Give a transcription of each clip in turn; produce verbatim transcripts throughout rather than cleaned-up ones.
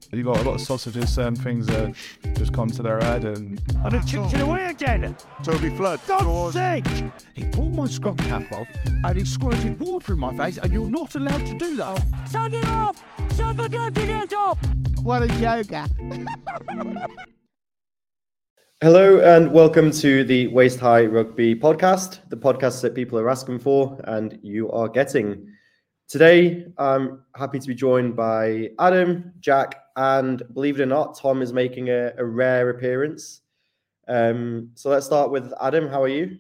You've got a lot of sausages, certain things that just come to their head, and And it chipped it away again. Toby Flood. God's sake! He pulled my scrub cap off and he squirted water in my face, and you're not allowed to do that. Turn it off! Shut the goddamn it off! What a joker. Hello and welcome to the Waist High Rugby podcast, the podcast that people are asking for and you are getting. Today, I'm happy to be joined by Adam, Jack, and believe it or not, Tom is making a, a rare appearance. Um, so let's start with Adam. How are you?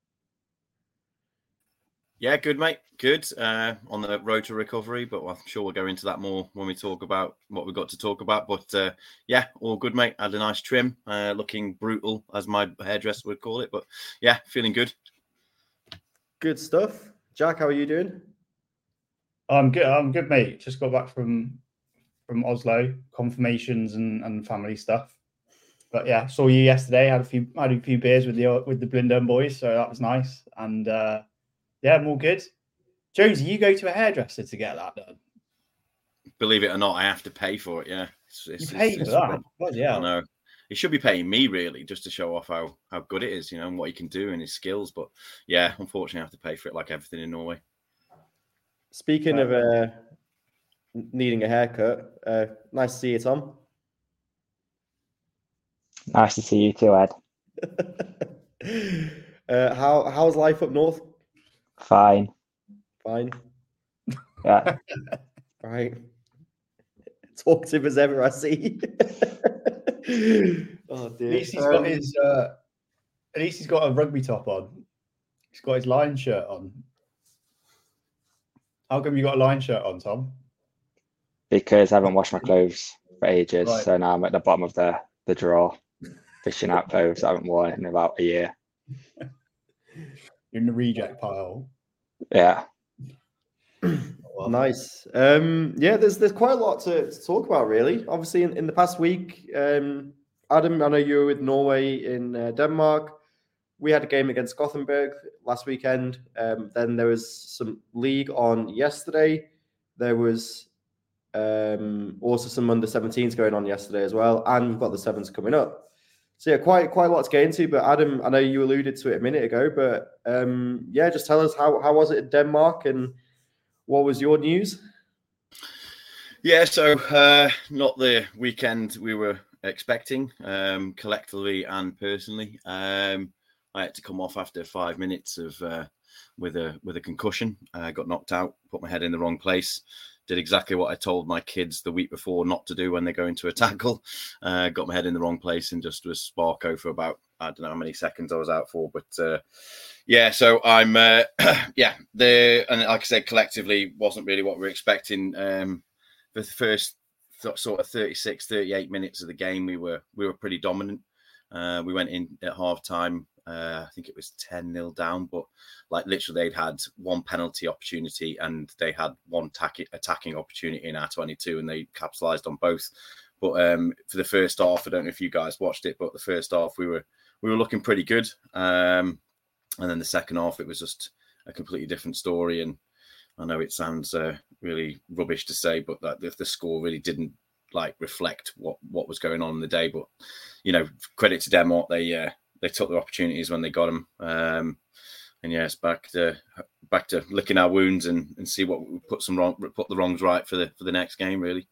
Yeah, good, mate. Good. Uh, on the road to recovery, but I'm sure we'll go into that more when we talk about what we've got to talk about. But uh, yeah, all good, mate. Had a nice trim, uh, looking brutal, as my hairdresser would call it. But yeah, feeling good. Good stuff. Jack, how are you doing? I'm good. I'm good, mate. Just got back from from Oslo, confirmations and, and family stuff. But yeah, saw you yesterday. Had a few had a few beers with the with the Blindern boys, so that was nice. And uh, yeah, I'm all good. Jonesy, you go to a hairdresser to get that done? Believe it or not, I have to pay for it. Yeah, it's, it's, You pay it's, for it's, that? Bloody hell. I know. He should be paying me really, just to show off how how good it is, you know, and what he can do and his skills. But yeah, unfortunately, I have to pay for it like everything in Norway. Speaking of uh, needing a haircut, uh, nice to see you, Tom. Nice to see you too, Ed. uh, how how's life up north? Fine. Fine. Yeah. Right. Talkative as ever, I see. Oh At dear. least he's Um, got his. Uh, at least he's got a rugby top on. He's got his line shirt on. How come you got a line shirt on, Tom? Because I haven't washed my clothes for ages. Right. So now I'm at the bottom of the, the drawer, fishing out clothes I haven't worn in about a year. You're in the reject pile. Yeah. Nice. Um, yeah, there's there's quite a lot to, to talk about, really. Obviously, in, in the past week, um, Adam, I know you were with Norway in uh, Denmark. We had a game against Gothenburg last weekend. Um, then there was some league on yesterday. There was um, also some under seventeens going on yesterday as well, and we've got the sevens coming up. So yeah, quite quite a lot to get into. But Adam, I know you alluded to it a minute ago, but um, yeah, just tell us how how was it in Denmark and what was your news? Yeah, so uh, not the weekend we were expecting, um, collectively and personally. Um, I had to come off after five minutes of uh, with a with a concussion. I got knocked out, put my head in the wrong place. Did exactly what I told my kids the week before not to do when they go into a tackle. Uh, got my head in the wrong place and just was sparko for about, I don't know how many seconds I was out for. But uh, yeah, so I'm, uh, yeah, the and like I said, collectively wasn't really what we were expecting. Um, for the first th- sort of thirty-six, thirty-eight minutes of the game, we were we were pretty dominant. Uh, we went in at half time. Uh, I think it was ten nil down, but like literally they'd had one penalty opportunity and they had one tack- attacking opportunity in our twenty-two and they capitalised on both. But um, for the first half, I don't know if you guys watched it, but the first half we were we were looking pretty good. Um, and then the second half, it was just a completely different story. And I know it sounds uh, really rubbish to say, but that the, the score really didn't like reflect what, what was going on in the day. But, you know, credit to Denmark, they uh, they took their opportunities when they got them. Um, and yes, back to back to licking our wounds and, and see what we put some wrong, put the wrongs right for the for the next game. Really,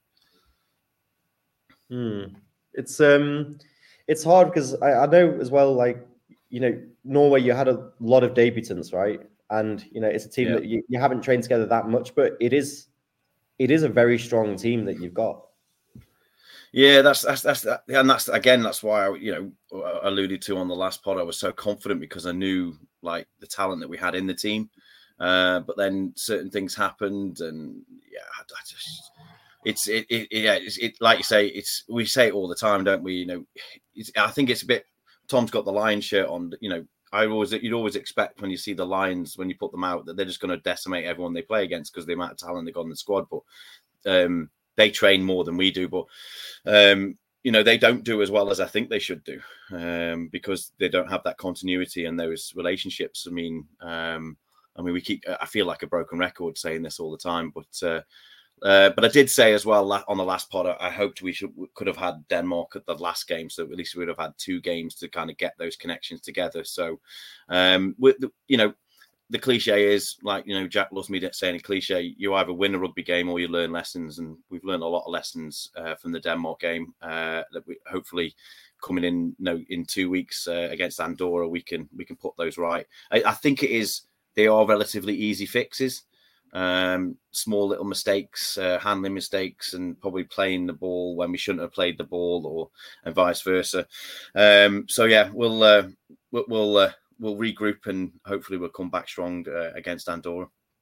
Hmm. It's um, it's hard because I, I know as well. Like you know, Norway, you had a lot of debutants, right? And you know, it's a team Yeah. that you, you haven't trained together that much, but it is it is a very strong team that you've got. yeah, that's that's that's that, and that's again that's why I you know alluded to on the last pod. I was so confident because I knew like the talent that we had in the team, uh, but then certain things happened, and yeah, I, I just. It's it, it yeah it's, it like you say it's we say it all the time, don't we? You know, it's, I think it's a bit. Tom's got the Lions shirt on. You know, I always you'd always expect when you see the Lions when you put them out that they're just going to decimate everyone they play against because the amount of talent they got in the squad. But um, they train more than we do. But um, you know, they don't do as well as I think they should do um, because they don't have that continuity and those relationships. I mean, um, I mean, we keep. I feel like a broken record saying this all the time, but. Uh, Uh, but I did say as well on the last pod, I hoped we should could have had Denmark at the last game, so at least we would have had two games to kind of get those connections together. So, um, with the, you know, the cliche is like, you know, Jack loves me saying a cliche. You either win a rugby game or you learn lessons, and we've learned a lot of lessons uh, from the Denmark game uh, that we hopefully coming in, you know, in two weeks uh, against Andorra, we can we can put those right. I, I think it is they are relatively easy fixes. Um, small little mistakes, uh, handling mistakes, and probably playing the ball when we shouldn't have played the ball, or and vice versa. Um, so yeah, we'll uh, we'll we'll, uh, we'll regroup and hopefully we'll come back strong uh, against Andorra.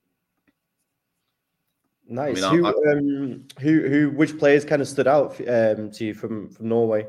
Nice. I mean, who, I, I, um, who, who, which players kind of stood out um, to you from from Norway?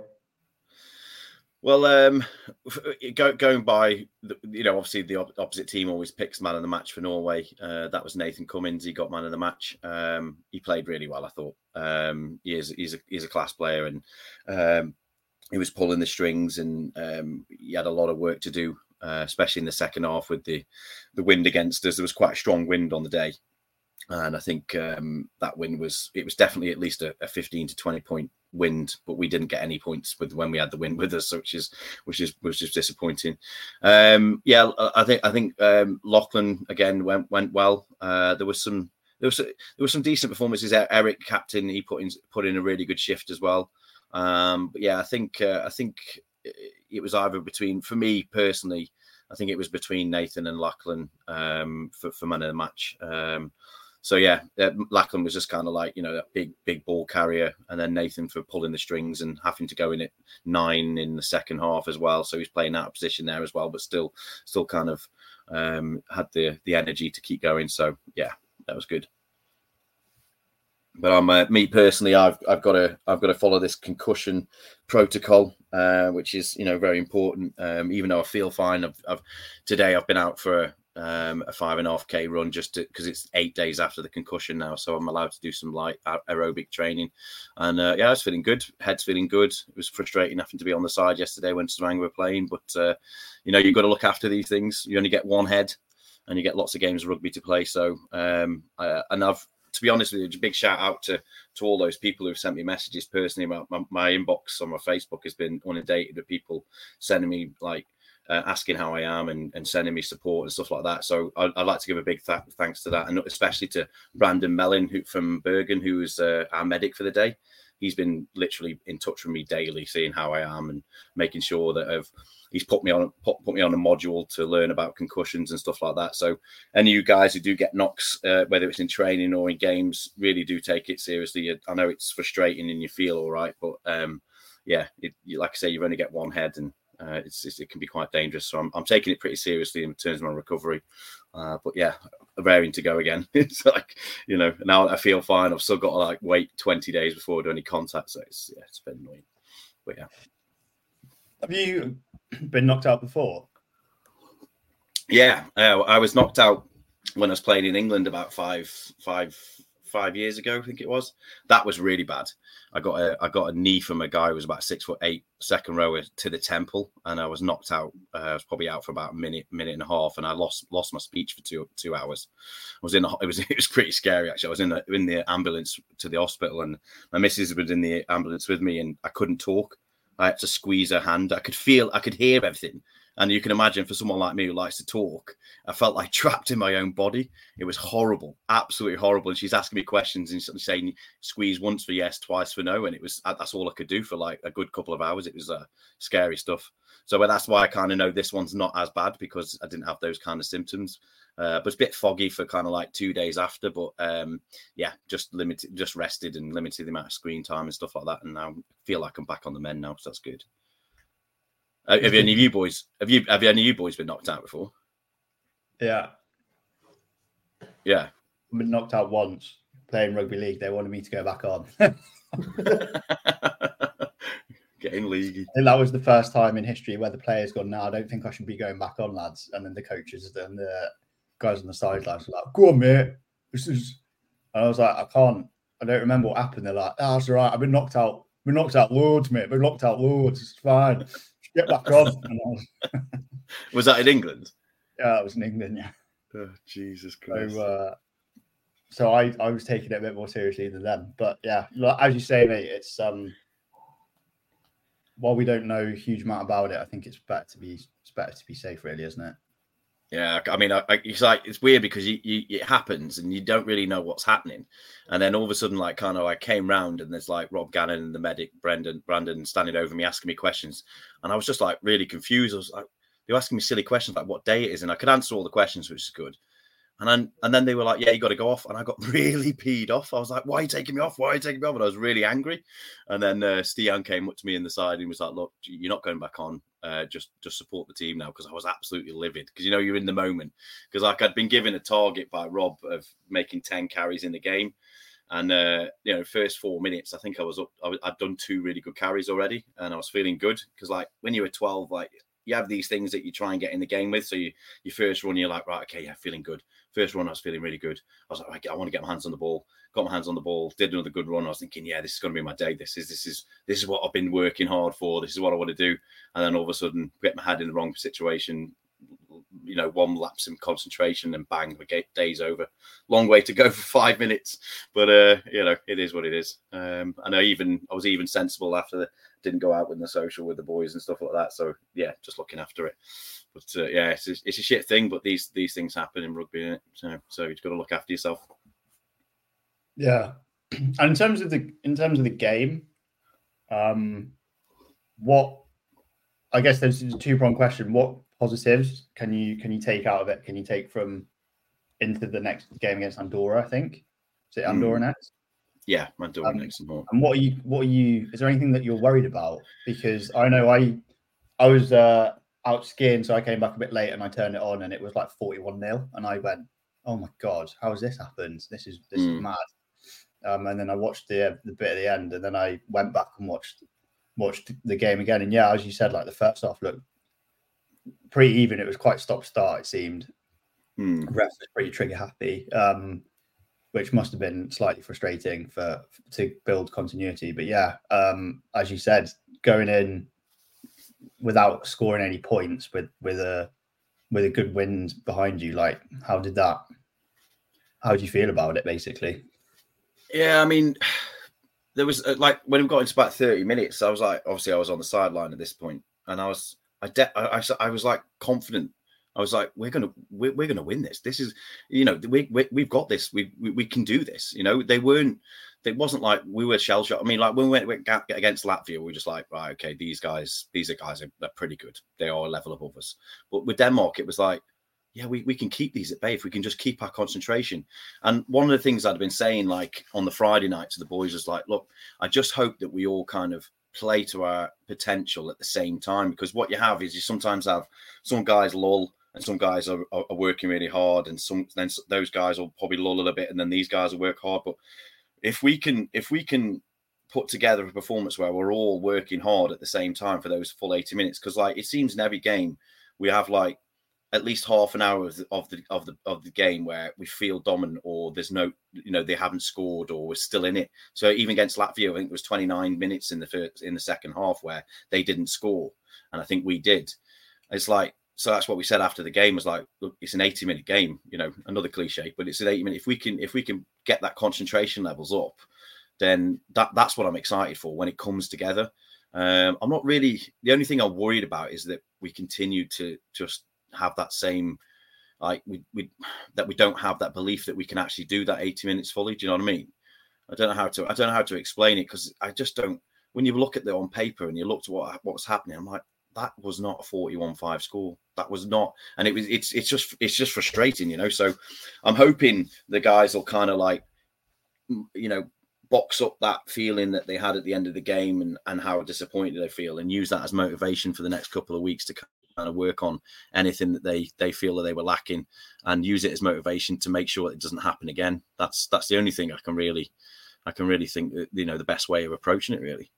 Well, um, go, going by, the, you know, obviously the op- opposite team always picks man of the match for Norway. Uh, that was Nathan Cummins. He got man of the match. Um, he played really well, I thought. Um, he is, he's, a, he's a class player, and um, he was pulling the strings, and um, he had a lot of work to do, uh, especially in the second half with the, the wind against us. There was quite a strong wind on the day. And I think um, that win was, it was definitely at least a, a fifteen to twenty point wind, but we didn't get any points with when we had the wind with us, which is which is which is disappointing. Um, yeah, I think I think um, Lachlan again went went well. Uh, there was some there was there was some decent performances. Eric, captain, he put in put in a really good shift as well. Um, but yeah, I think uh, I think it was either between, for me personally, I think it was between Nathan and Lachlan um, for for man of the match. Um, So yeah, uh, Lachlan was just kind of like, you know, that big, big ball carrier, and then Nathan for pulling the strings and having to go in at nine in the second half as well. So he's playing out of position there as well, but still, still kind of um, had the the energy to keep going. So yeah, that was good. But I'm uh, me personally, I've I've got to I've got to follow this concussion protocol, uh, which is, you know, very important. Um, even though I feel fine, I've, I've today I've been out for a, um, a five and a half k run just because it's eight days after the concussion now, so I'm allowed to do some light aerobic training. And uh, yeah, I was feeling good. Head's feeling good. It was frustrating having to be on the side yesterday when Stavanger were playing, but uh, you know, you've got to look after these things. You only get one head, and you get lots of games of rugby to play. So um, I, and I've. To be honest with you, a big shout out to, to all those people who've sent me messages personally. My, my, my inbox on my Facebook has been inundated with people sending me like uh, asking how I am and, and sending me support and stuff like that. So I, I'd like to give a big th- thanks to that, and especially to Brandon Mellin who, from Bergen, who is uh, our medic for the day. He's been literally in touch with me daily, seeing how I am and making sure that I've, he's put me on put, put me on a module to learn about concussions and stuff like that. So any of you guys who do get knocks, uh, whether it's in training or in games, really do take it seriously. I know it's frustrating and you feel all right, but um, yeah, it, like I say, you only get one head, and uh, it's, it's it can be quite dangerous. So I'm, I'm taking it pretty seriously in terms of my recovery. Uh, but yeah, raring to go again. It's like, you know, now I feel fine. I've still got to like wait twenty days before I do any contact. So it's, yeah, it's been annoying. But yeah. Have you been knocked out before? Yeah, uh, I was knocked out when I was playing in England about five, five, five years ago. I think it was. That was really bad. I got a, I got a knee from a guy who was about six foot eight, second rower to the temple, and I was knocked out. Uh, I was probably out for about a minute, minute and a half, and I lost lost my speech for two two hours. I was in. A, it was it was pretty scary actually. I was in the in the ambulance to the hospital, and my missus was in the ambulance with me, and I couldn't talk. I had to squeeze her hand. I could feel, I could hear everything. And you can imagine for someone like me who likes to talk, I felt like trapped in my own body. It was horrible, absolutely horrible. And she's asking me questions and saying, squeeze once for yes, twice for no. And it was, that's all I could do for like a good couple of hours. It was uh, scary stuff. So that's why I kind of know this one's not as bad, because I didn't have those kind of symptoms. Uh, but it's a bit foggy for kind of like two days after. But um, yeah, just limited, just rested and limited the amount of screen time and stuff like that. And now I feel like I'm back on the mend now, so that's good. Uh, have any of you boys? Have you? Have any of you boys been knocked out before? Yeah, yeah. I've been knocked out once playing rugby league. They wanted me to go back on. Getting leaguey. I think that was the first time in history where the players gone, "No, I don't think I should be going back on, lads." And then the coaches and the guys on the sidelines were like, "Go on, mate. This is." And I was like, "I can't. I don't remember what happened." They're like, "Oh, that's all right. I've been knocked out. I've been knocked out loads, mate. I've been knocked out loads. It's fine. Get back on." Was... was that in England? Yeah, it was in England. Yeah. Oh, Jesus Christ. So, uh, so I, I was taking it a bit more seriously than them. But yeah, like, as you say, mate, it's um while we don't know a huge amount about it, I think it's better to be it's better to be safe, really, isn't it? Yeah, I mean, I, I, it's like it's weird because you, you, it happens and you don't really know what's happening, and then all of a sudden, like, kind of, I came round and there's like Rob Gannon and the medic Brendan Brandon standing over me asking me questions, and I was just like really confused. I was like, they were asking me silly questions like what day it is, and I could answer all the questions, which is good. And then and then they were like, yeah, you got to go off, and I got really peed off. I was like, why are you taking me off? Why are you taking me off? And I was really angry. And then uh, Stian came up to me in the side and was like, look, you're not going back on. Uh, just just support the team now, because I was absolutely livid, because you know you're in the moment, because like I'd been given a target by Rob of making ten carries in the game, and uh, you know first four minutes I think I was up I was, I'd done two really good carries already, and I was feeling good, because like when you were twelve, like you have these things that you try and get in the game with. So you your first run you're like, right, okay, yeah, feeling good. First run I was feeling really good. I was like, I want to get my hands on the ball. Got my hands on the ball, did another good run. I was thinking, yeah, this is going to be my day. This is this is this is what I've been working hard for. This is what I want to do. And then all of a sudden, get my head in the wrong situation. You know, one lapse in concentration, and bang, the day's over. Long way to go for five minutes, but uh, you know, it is what it is. Um, and I even I was even sensible after the, didn't go out with the social with the boys and stuff like that. So yeah, just looking after it. But uh, yeah, it's a, it's a shit thing, but these these things happen in rugby, innit? So so you've got to look after yourself. Yeah, and in terms of the in terms of the game, um, what I guess there's a two pronged question. What positives can you can you take out of it? Can you take from into the next game against Andorra? I think is it Andorra mm. next? Yeah, Andorra um, next. And more. And what are you what are you? Is there anything that you're worried about? Because I know I I was uh, out skiing, so I came back a bit late and I turned it on and it was like forty-one nil, and I went, oh my god, how has this happened? This is this mm. is mad. Um, and then I watched the the bit at the end, and then I went back and watched watched the game again. And yeah, as you said, like the first half looked pretty even. It was quite stop start. It seemed. Mm. The ref was pretty trigger happy, um, which must have been slightly frustrating for to build continuity. But yeah, um, as you said, going in without scoring any points with with a with a good win behind you, like how did that? How do you feel about it, basically? Yeah, I mean, there was uh, like when we got into about thirty minutes, I was like, obviously, I was on the sideline at this point, and I was, I, de- I, I, I was like confident. I was like, we're gonna, we're, we're gonna win this. This is, you know, we, we we've got this. We, we we can do this. You know, they weren't. It wasn't like we were shell shocked. I mean, like when we went against Latvia, we were just like, right, okay, these guys, these are guys are they're pretty good. They are a level above us. But with Denmark, it was like, yeah, we, we can keep these at bay if we can just keep our concentration. And one of the things I'd been saying, like on the Friday night to the boys, was like, look, I just hope that we all kind of play to our potential at the same time, because what you have is you sometimes have some guys lull and some guys are, are, are working really hard, and some then those guys will probably lull a little bit, and then these guys will work hard. But if we can, if we can put together a performance where we're all working hard at the same time for those full eighty minutes, because like it seems in every game we have like at least half an hour of the, of the of the of the game where we feel dominant, or there's no, you know, they haven't scored, or we're still in it. So even against Latvia, I think it was twenty-nine minutes in the first in the second half where they didn't score, and I think we did. It's like, so that's what we said after the game, was like, look, it's an eighty minute game, you know, another cliche, but it's an eighty minute. If we can if we can get that concentration levels up, then that that's what I'm excited for when it comes together. Um, I'm not really, the only thing I'm worried about is that we continue to just have that same, like we we that we don't have that belief that we can actually do that eighty minutes fully. Do you know what I mean? I don't know how to I don't know how to explain it, because I just don't. When you look at it on paper and you look to what what was happening, I'm like, that was not a forty-one five score. That was not, and it was it's it's just it's just frustrating, you know. So I'm hoping the guys will kind of like, you know, box up that feeling that they had at the end of the game, and and how disappointed they feel, and use that as motivation for the next couple of weeks to kind of work on anything that they they feel that they were lacking, and use it as motivation to make sure that it doesn't happen again. That's that's the only thing I can really I can really think that, you know, the best way of approaching it really.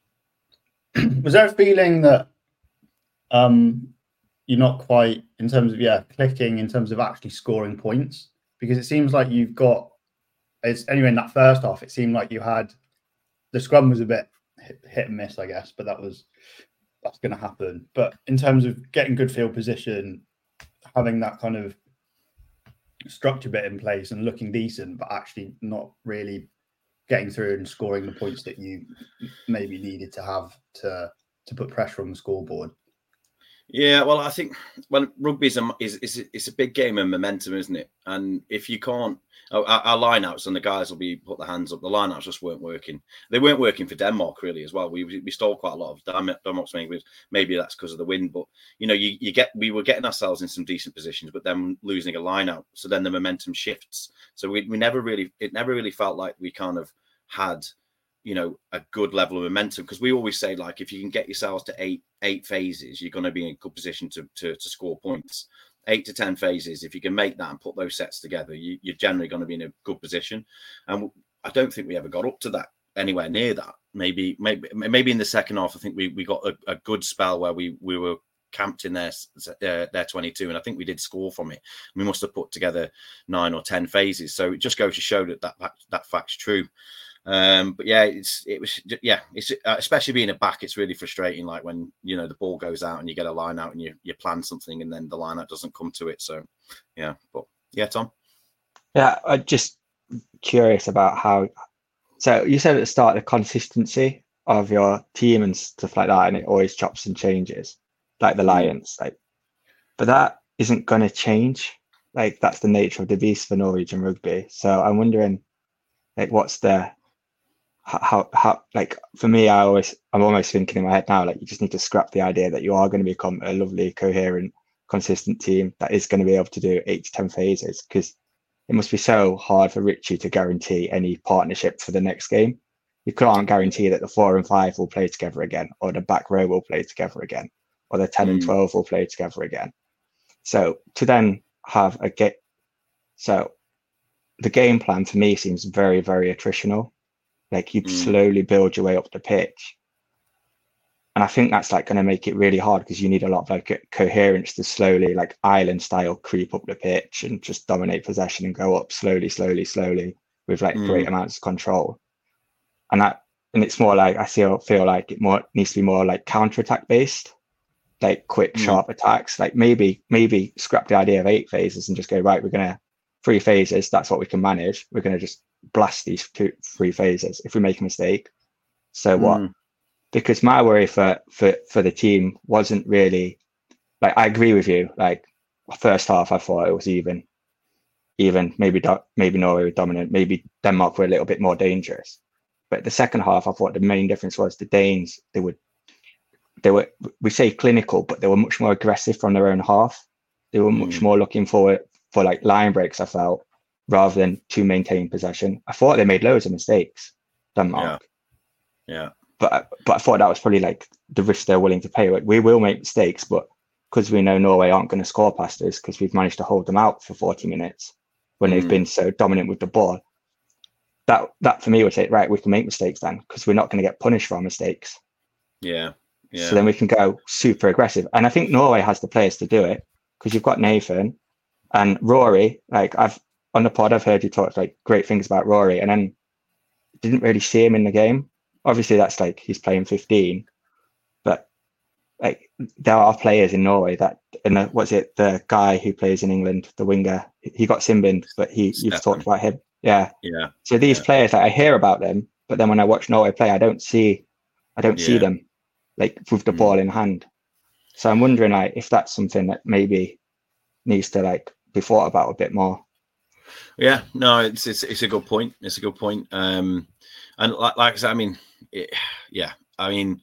Was there a feeling that um you're not quite in terms of yeah clicking in terms of actually scoring points? Because it seems like you've got, it's anyway in that first half, it seemed like you had, the scrum was a bit hit, hit and miss, I guess, but that was that's going to happen. But in terms of getting good field position, having that kind of structure bit in place and looking decent, but actually not really getting through and scoring the points that you maybe needed to have to to put pressure on the scoreboard. Yeah, well, I think well, rugby is a, is, is it's a big game of momentum, isn't it? And if you can't, our, our lineouts and the guys will be put their hands up. The lineouts just weren't working. They weren't working for Denmark really as well. We we stole quite a lot of Denmark's maybe maybe that's because of the wind, but you know, you you get we were getting ourselves in some decent positions, but then losing a lineout, so then the momentum shifts. So we we never really it never really felt like we kind of had, you know, a good level of momentum, because we always say, like, if you can get yourselves to eight eight phases, you're going to be in a good position to, to to score points. Eight to ten phases, if you can make that and put those sets together, you, you're generally going to be in a good position. And I don't think we ever got up to that, anywhere near that. Maybe maybe maybe in the second half, I think we, we got a, a good spell where we we were camped in their uh, their twenty-two, and I think we did score from it. We must have put together nine or ten phases. So it just goes to show that that, that, that fact's true. Um, but yeah, it's it was yeah, it's uh, especially being a back, it's really frustrating. Like when you know the ball goes out and you get a line out and you you plan something and then the line out doesn't come to it. So yeah, but yeah, Tom. Yeah, I'm just curious about how. So you said at the start the consistency of your team and stuff like that, and it always chops and changes, like the Lions. Like, but that isn't going to change. Like that's the nature of the beast for Norwegian rugby. So I'm wondering, like, what's the How, how, like, for me, I always, I'm almost thinking in my head now, like, you just need to scrap the idea that you are going to become a lovely, coherent, consistent team that is going to be able to do eight to ten phases, because it must be so hard for Richie to guarantee any partnership for the next game. You can't guarantee that the four and five will play together again, or the back row will play together again, or the ten mm. and twelve will play together again. So to then have a get, so the game plan for me seems very, very attritional. Like you mm. slowly build your way up the pitch. And I think that's like going to make it really hard, because you need a lot of like coherence to slowly, like island style, creep up the pitch and just dominate possession and go up slowly, slowly, slowly with like mm. great amounts of control. And that, and it's more like, I feel, feel like it more needs to be more like counter-attack based, like quick, mm. sharp attacks. Like maybe, maybe scrap the idea of eight phases and just go, right, we're going to three phases. That's what we can manage. We're going to just blast these two, three phases. If we make a mistake, so what? Mm. Because my worry for, for, for the team wasn't really, like, I agree with you. Like, first half, I thought it was even, even maybe, do, maybe Norway were dominant, maybe Denmark were a little bit more dangerous. But the second half, I thought the main difference was the Danes, they would, they were, we say clinical, but they were much more aggressive from their own half. They were much mm. more looking for, for like line breaks, I felt, rather than to maintain possession. I thought they made loads of mistakes, Denmark. Yeah. yeah. But but I thought that was probably like the risk they're willing to pay. Like, we will make mistakes, but because we know Norway aren't going to score past us, because we've managed to hold them out for forty minutes when mm. they've been so dominant with the ball, that that for me would say, right, we can make mistakes then, because we're not going to get punished for our mistakes. Yeah. yeah. So then we can go super aggressive. And I think Norway has the players to do it, because you've got Nathan and Rory. Like, I've on the pod, I've heard you talk like great things about Rory, and then didn't really see him in the game. Obviously, that's like he's playing fifteen, but like there are players in Norway that, and the, what's it, the guy who plays in England, the winger, he got sin-binned, but he Stefan. You've talked about him, yeah, yeah. So these yeah. players, like, I hear about them, but then when I watch Norway play, I don't see, I don't yeah. see them like with the mm. ball in hand. So I'm wondering, like, if that's something that maybe needs to like be thought about a bit more. Yeah, no, it's it's it's a good point. It's a good point. Um, and like, like I said, I mean, it, yeah, I mean,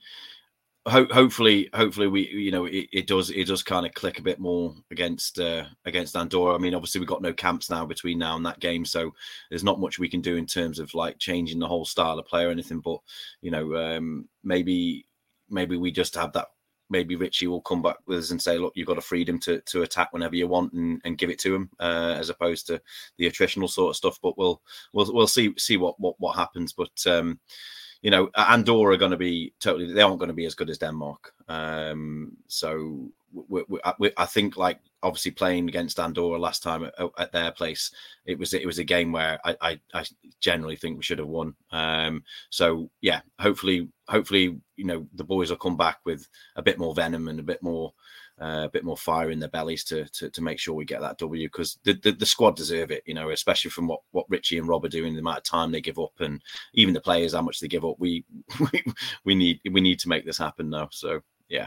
ho- hopefully, hopefully we, you know, it, it does it does kind of click a bit more against uh, against Andorra. I mean, obviously we've got no camps now between now and that game, so there's not much we can do in terms of like changing the whole style of play or anything. But you know, um, maybe maybe we just have that. Maybe Richie will come back with us and say, look, you've got a freedom to to attack whenever you want and, and give it to him, uh, as opposed to the attritional sort of stuff. But we'll we'll we'll see see what what, what happens. But um, you know, Andorra are going to be totally, they aren't going to be as good as Denmark. Um, so we, we, we, I think like obviously playing against Andorra last time at, at their place, it was it was a game where I, I, I generally think we should have won. Um, so yeah, hopefully hopefully you know the boys will come back with a bit more venom and a bit more uh, a bit more fire in their bellies to to, to make sure we get that W, because the, the the squad deserve it. You know, especially from what what Richie and Rob are doing, the amount of time they give up, and even the players how much they give up. We we, we need we need to make this happen now. So yeah.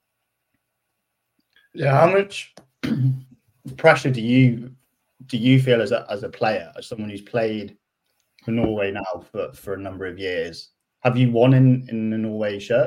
Yeah, how much pressure do you do you feel as a as a player, as someone who's played for Norway now for, for a number of years? Have you won in, in the Norway shirt?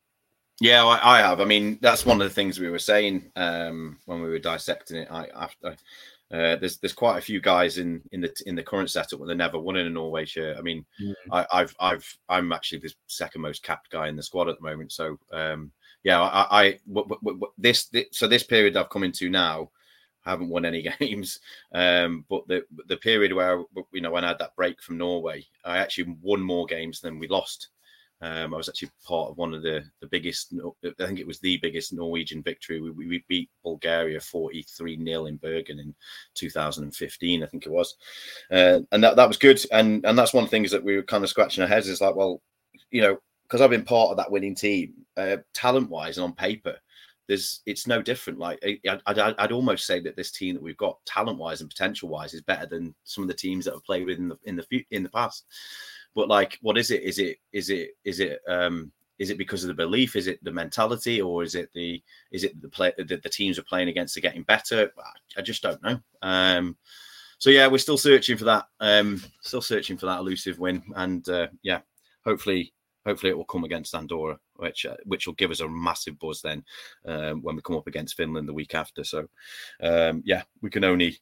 Yeah, I, I have. I mean, that's one of the things we were saying um, when we were dissecting it. I after uh, there's there's quite a few guys in in the in the current setup where they never won in a Norway shirt. I mean, mm. I, I've I've I'm actually the second most capped guy in the squad at the moment. So. Um, Yeah, I, I w- w- w- this, this so this period I've come into now, I haven't won any games. Um, but the the period where you know when I had that break from Norway, I actually won more games than we lost. Um, I was actually part of one of the the biggest. I think it was the biggest Norwegian victory. We, we beat Bulgaria forty-three nil in Bergen in two thousand fifteen, I think it was, uh, and that that was good. And and that's one of the things that we were kind of scratching our heads is like, well, you know. Because I've been part of that winning team, uh, talent-wise and on paper, there's it's no different. Like I, I'd, I'd almost say that this team that we've got, talent-wise and potential-wise, is better than some of the teams that have played with in the in the in the past. But like, what is it? Is it is it is it um, is it because of the belief? Is it the mentality, or is it the is it the play that the teams are playing against are getting better? I just don't know. Um, so yeah, we're still searching for that. Um, still searching for that elusive win, and uh, yeah, hopefully. Hopefully it will come against Andorra, which uh, which will give us a massive buzz then um, when we come up against Finland the week after. So, um, yeah, we can only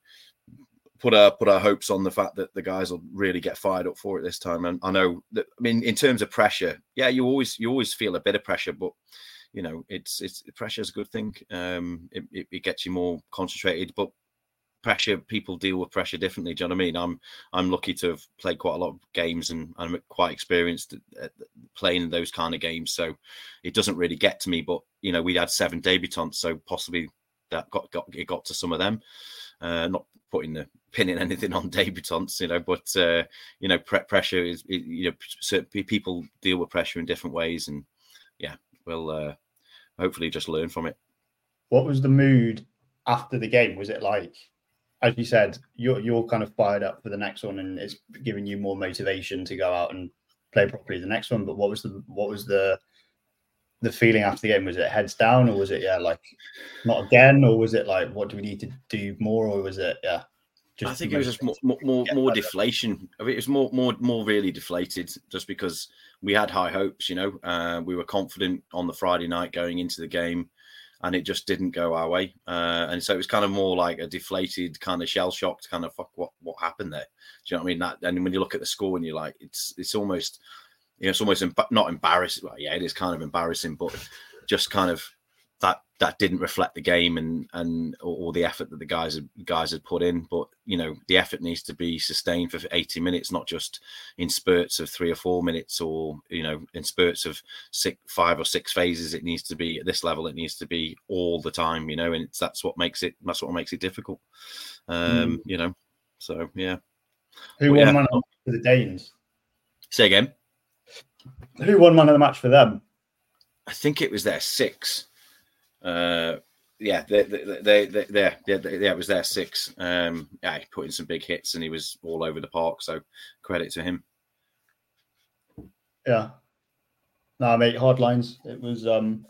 put our put our hopes on the fact that the guys will really get fired up for it this time. And I know that, I mean, in terms of pressure, yeah, you always you always feel a bit of pressure, but you know, it's it's pressure is a good thing. Um, it, it, it gets you more concentrated, but. Pressure, people deal with pressure differently. Do you know what I mean? I'm I'm lucky to have played quite a lot of games, and I'm quite experienced at playing those kind of games. So it doesn't really get to me. But you know, we had seven debutants, so possibly that got got it got to some of them. Uh, not putting the pin in anything on debutants, you know, but uh, you know, pre- pressure is you know, certain people deal with pressure in different ways, and yeah, we'll uh, hopefully just learn from it. What was the mood after the game? Was it like? As you said, you're you're kind of fired up for the next one, and it's giving you more motivation to go out and play properly the next one. But what was the what was the the feeling after the game? Was it heads down, or was it yeah like not again, or was it like what do we need to do more, or was it yeah? Just I think it was just more more more deflation. I mean, it was more more more really deflated, just because we had high hopes. You know, uh, we were confident on the Friday night going into the game. And it just didn't go our way. Uh, and so it was kind of more like a deflated, kind of shell-shocked, kind of, fuck, what what happened there? Do you know what I mean? That, and when you look at the score and you're like, it's it's almost, you know, it's almost emb- not embarrassing. Well, yeah, it is kind of embarrassing, but just kind of that that didn't reflect the game and and all the effort that the guys had, guys had put in. But, you know, the effort needs to be sustained for eighty minutes, not just in spurts of three or four minutes or, you know, in spurts of six, five or six phases. It needs to be at this level. It needs to be all the time, you know, and it's, that's what makes it, that's what makes it difficult. Um, mm. You know, so, yeah. Who but, won yeah. man of the match for the Danes? Say again. Who won man of the match for them? I think it was their six. Uh, yeah, they, they, they, they, they, they, they, yeah, it was their six. Um, yeah, he put in some big hits and he was all over the park. So credit to him. Yeah. No, mate, hard lines. It was, um,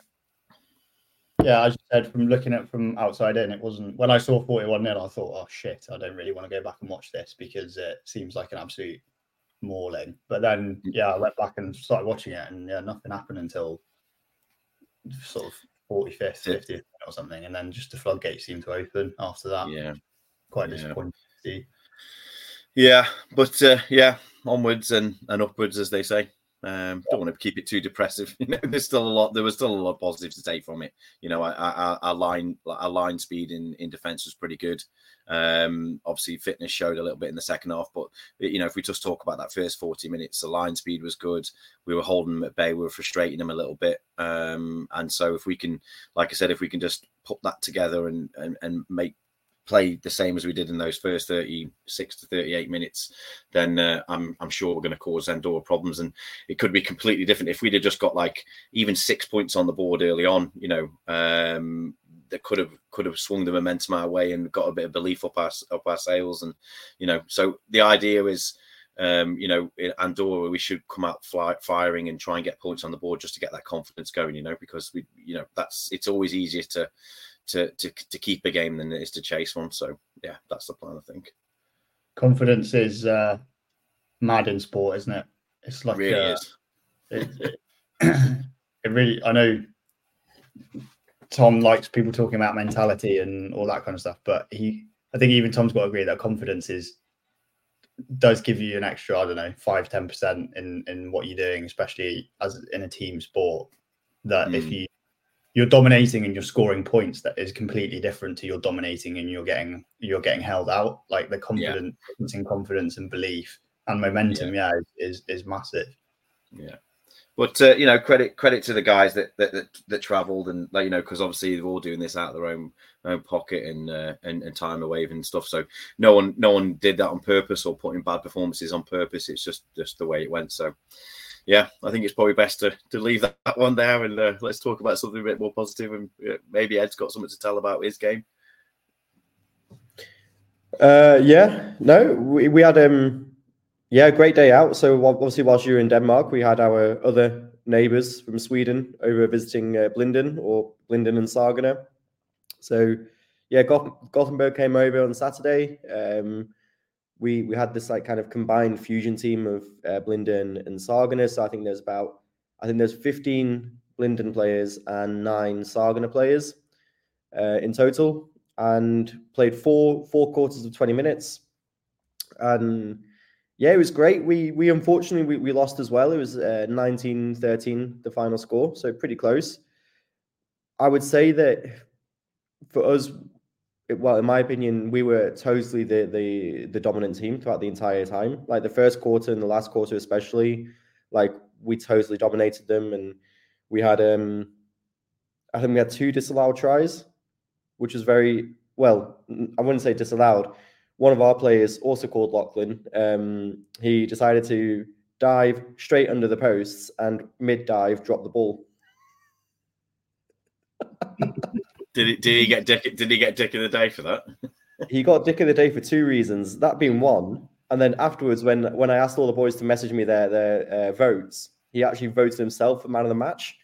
yeah, as you said, from looking at from outside in, it wasn't, when I saw forty-one nil, I thought, oh shit, I don't really want to go back and watch this because it seems like an absolute mauling. But then, yeah, I went back and started watching it and yeah, nothing happened until sort of forty-fifth, fiftieth or something, and then just the floodgates seemed to open after that. Yeah, quite yeah. disappointing to see. Yeah, but uh, yeah, onwards and, and upwards, as they say. Um, don't want to keep it too depressive. You know, there's still a lot. There was still a lot of positives to take from it. You know, our, our, our line, our line speed in, in defence was pretty good. Um, obviously, fitness showed a little bit in the second half, but you know, if we just talk about that first forty minutes, the line speed was good. We were holding them at bay. We were frustrating them a little bit. Um, and so, if we can, like I said, if we can just put that together and and, and make play the same as we did in those first thirty-six to thirty-eight minutes, then uh, I'm I'm sure we're going to cause Andorra problems, and it could be completely different if we'd have just got like even six points on the board early on. You know, um, that could have could have swung the momentum our way and got a bit of belief up our up our sails, and you know, so the idea is, um, you know, in Andorra we should come out fly, firing and try and get points on the board just to get that confidence going. You know, because we, you know, that's it's always easier to. To, to to keep a game than it is to chase one. So yeah, that's the plan, I think. Confidence is uh, mad in sport, isn't it? It's like it really uh, is. It, it, it really. I know Tom likes people talking about mentality and all that kind of stuff, but he, I think even Tom's got to agree that confidence is does give you an extra, I don't know, five ten percent in in what you're doing, especially as in a team sport. That mm. if you you're dominating and you're scoring points, that is completely different to you're dominating and you're getting you're getting held out. Like the confidence, yeah. in confidence and belief and momentum, yeah, yeah is, is is massive. Yeah, but uh, you know, credit credit to the guys that that that, that travelled and like, you know, because obviously they're all doing this out of their own own pocket and uh, and and time away and stuff. So no one no one did that on purpose or put in bad performances on purpose. It's just just the way it went. So. Yeah, I think it's probably best to, to leave that, that one there and uh, let's talk about something a bit more positive, and uh, maybe Ed's got something to tell about his game. Uh, yeah, no, we, we had um, yeah, a great day out. So obviously, whilst you were in Denmark, we had our other neighbours from Sweden over visiting uh, Blinden or Blinden and Sagene. So yeah, Goth- Gothenburg came over on Saturday. Um, We we had this like kind of combined fusion team of uh, Blinden and Sagene. So I think there's about I think there's fifteen Blinden players and nine Sagene players uh, in total, and played four four quarters of twenty minutes. And yeah, it was great. We we unfortunately we, we lost as well. It was uh, nineteen thirteen the final score, so pretty close. I would say that for us. Well, in my opinion, we were totally the, the the dominant team throughout the entire time. Like the first quarter and the last quarter, especially, like we totally dominated them, and we had um, I think we had two disallowed tries, which was very well. I wouldn't say disallowed. One of our players, also called Lachlan, um, he decided to dive straight under the posts and mid dive drop the ball. Did he, did he get dick? Did he get dick of the day for that? He got dick of the day for two reasons. That being one, and then afterwards, when when I asked all the boys to message me their their uh, votes, he actually voted himself for man of the match.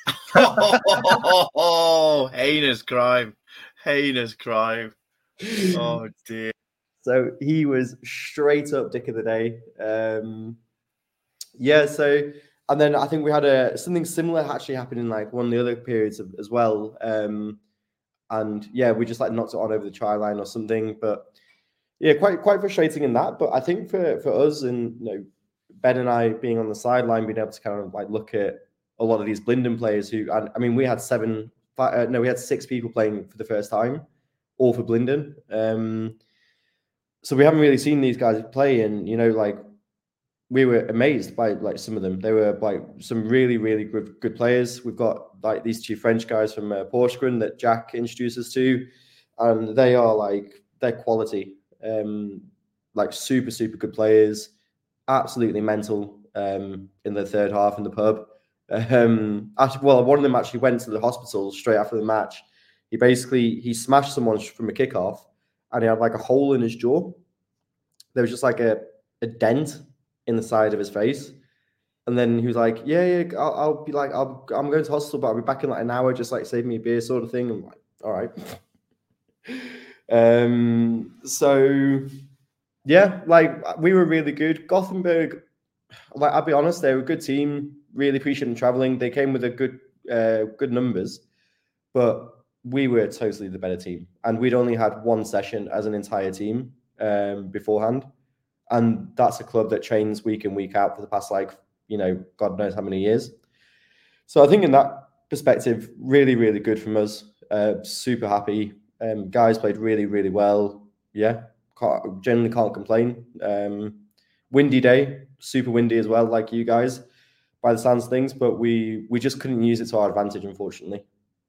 Oh, heinous crime! Heinous crime! Oh dear. So he was straight up dick of the day. Um, yeah. So. And then I think we had a something similar actually happen in like one of the other periods of, as well. Um, and yeah, we just like knocked it on over the try line or something. But yeah, quite quite frustrating in that. But I think for for us and you know Ben and I being on the sideline, being able to kind of like look at a lot of these Blinden players who, I, I mean, we had seven, five, uh, no, we had six people playing for the first time, all for Blinden. Um, so we haven't really seen these guys play, and you know, like. We were amazed by like some of them. They were like some really, really good good players. We've got like these two French guys from uh, Porsgrunn that Jack introduced us to, and they are like they're quality, um, like super super good players. Absolutely mental um, in the third half in the pub. Um, actually, well, one of them actually went to the hospital straight after the match. He basically he smashed someone from a kickoff, and he had like a hole in his jaw. There was just like a a dent in the side of his face, and then he was like, "Yeah, yeah, I'll, I'll be like, I'll, I'm going to hospital, but I'll be back in like an hour. Just like save me a beer, sort of thing." I'm like, "All right." um. So, yeah, like we were really good. Gothenburg, like I'll be honest, they were a good team. Really appreciate them traveling. They came with a good, uh, good numbers, but we were totally the better team, and we'd only had one session as an entire team um, beforehand. And that's a club that trains week in, week out for the past like, you know, God knows how many years. So I think in that perspective, really, really good from us. Uh, super happy. Um, guys played really, really well. Yeah, can't, generally can't complain. Um, windy day, super windy as well, like you guys, by the sounds of things. But we we just couldn't use it to our advantage, unfortunately.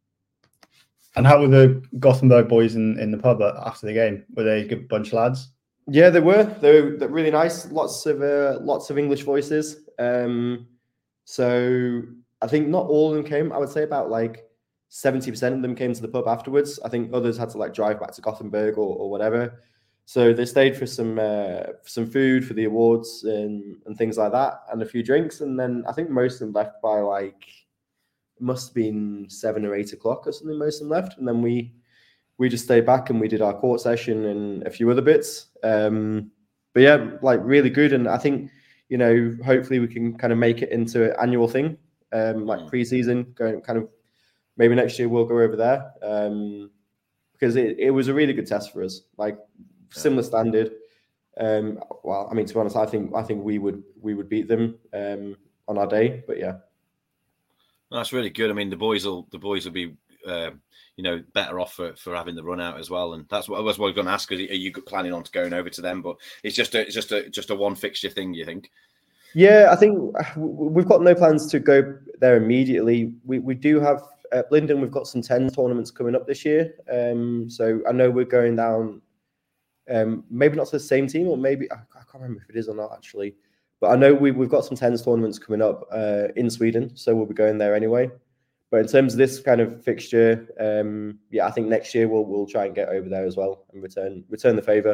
And how were the Gothenburg boys in, in the pub after the game? Were they a good bunch of lads? Yeah, they were. They were really nice. Lots of uh, lots of English voices. Um, so I think not all of them came. I would say about like seventy percent of them came to the pub afterwards. I think others had to like drive back to Gothenburg or, or whatever. So they stayed for some uh, for some food for the awards and, and things like that, and a few drinks. And then I think most of them left by like, it must have been seven or eight o'clock or something. Most of them left, and then we we just stayed back and we did our court session and a few other bits. Um, but yeah, like really good. And I think, you know, hopefully we can kind of make it into an annual thing, um, like pre-season, going kind of maybe next year we'll go over there. Um, because it, it was a really good test for us, like similar standard. Um, well, I mean, to be honest, I think I think we would we would beat them um, on our day, but yeah. That's really good. I mean, the boys will the boys will be uh, you know, better off for, for having the run out as well, and that's what I was, what I was going to ask. Are you planning on going over to them? But it's just a it's just a just a one fixture thing, you think? Yeah, I think we've got no plans to go there immediately. We we do have at Linden. We've got some tens tournaments coming up this year. Um, so I know we're going down. Um, maybe not to the same team, or maybe I can't remember if it is or not actually. But I know we we've got some tens tournaments coming up uh, in Sweden, so we'll be going there anyway. But in terms of this kind of fixture, um, yeah, I think next year we'll we'll try and get over there as well and return return the favour.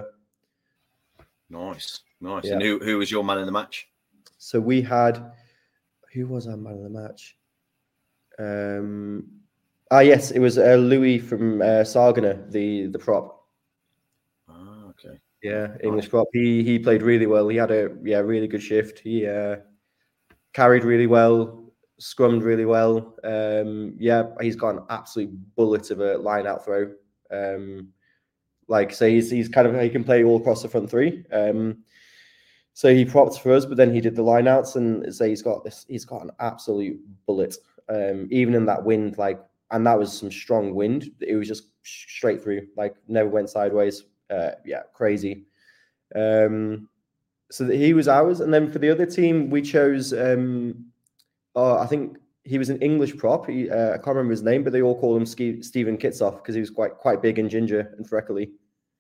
Nice, nice. Yeah. And who who was your man in the match? So we had, who was our man of the match? Um, ah, yes, it was uh, Louis from uh, Sagana, the the prop. Ah, okay. Yeah, English prop. He he played really well. He had a yeah really good shift. He uh, carried really well. Scrummed really well. Um, yeah, he's got an absolute bullet of a line out throw. Um, like say, he's he's kind of he can play all across the front three. Um, so he propped for us, but then he did the line outs, and say he's got this. He's got an absolute bullet. Um, even in that wind, like, and that was some strong wind. It was just straight through, like never went sideways. Uh, yeah, crazy. Um, so that he was ours, and then for the other team, we chose. Um, Oh, I think he was an English prop. He, uh, I can't remember his name, but they all call him Ske- Stephen Kitsoff because he was quite quite big and ginger and freckly.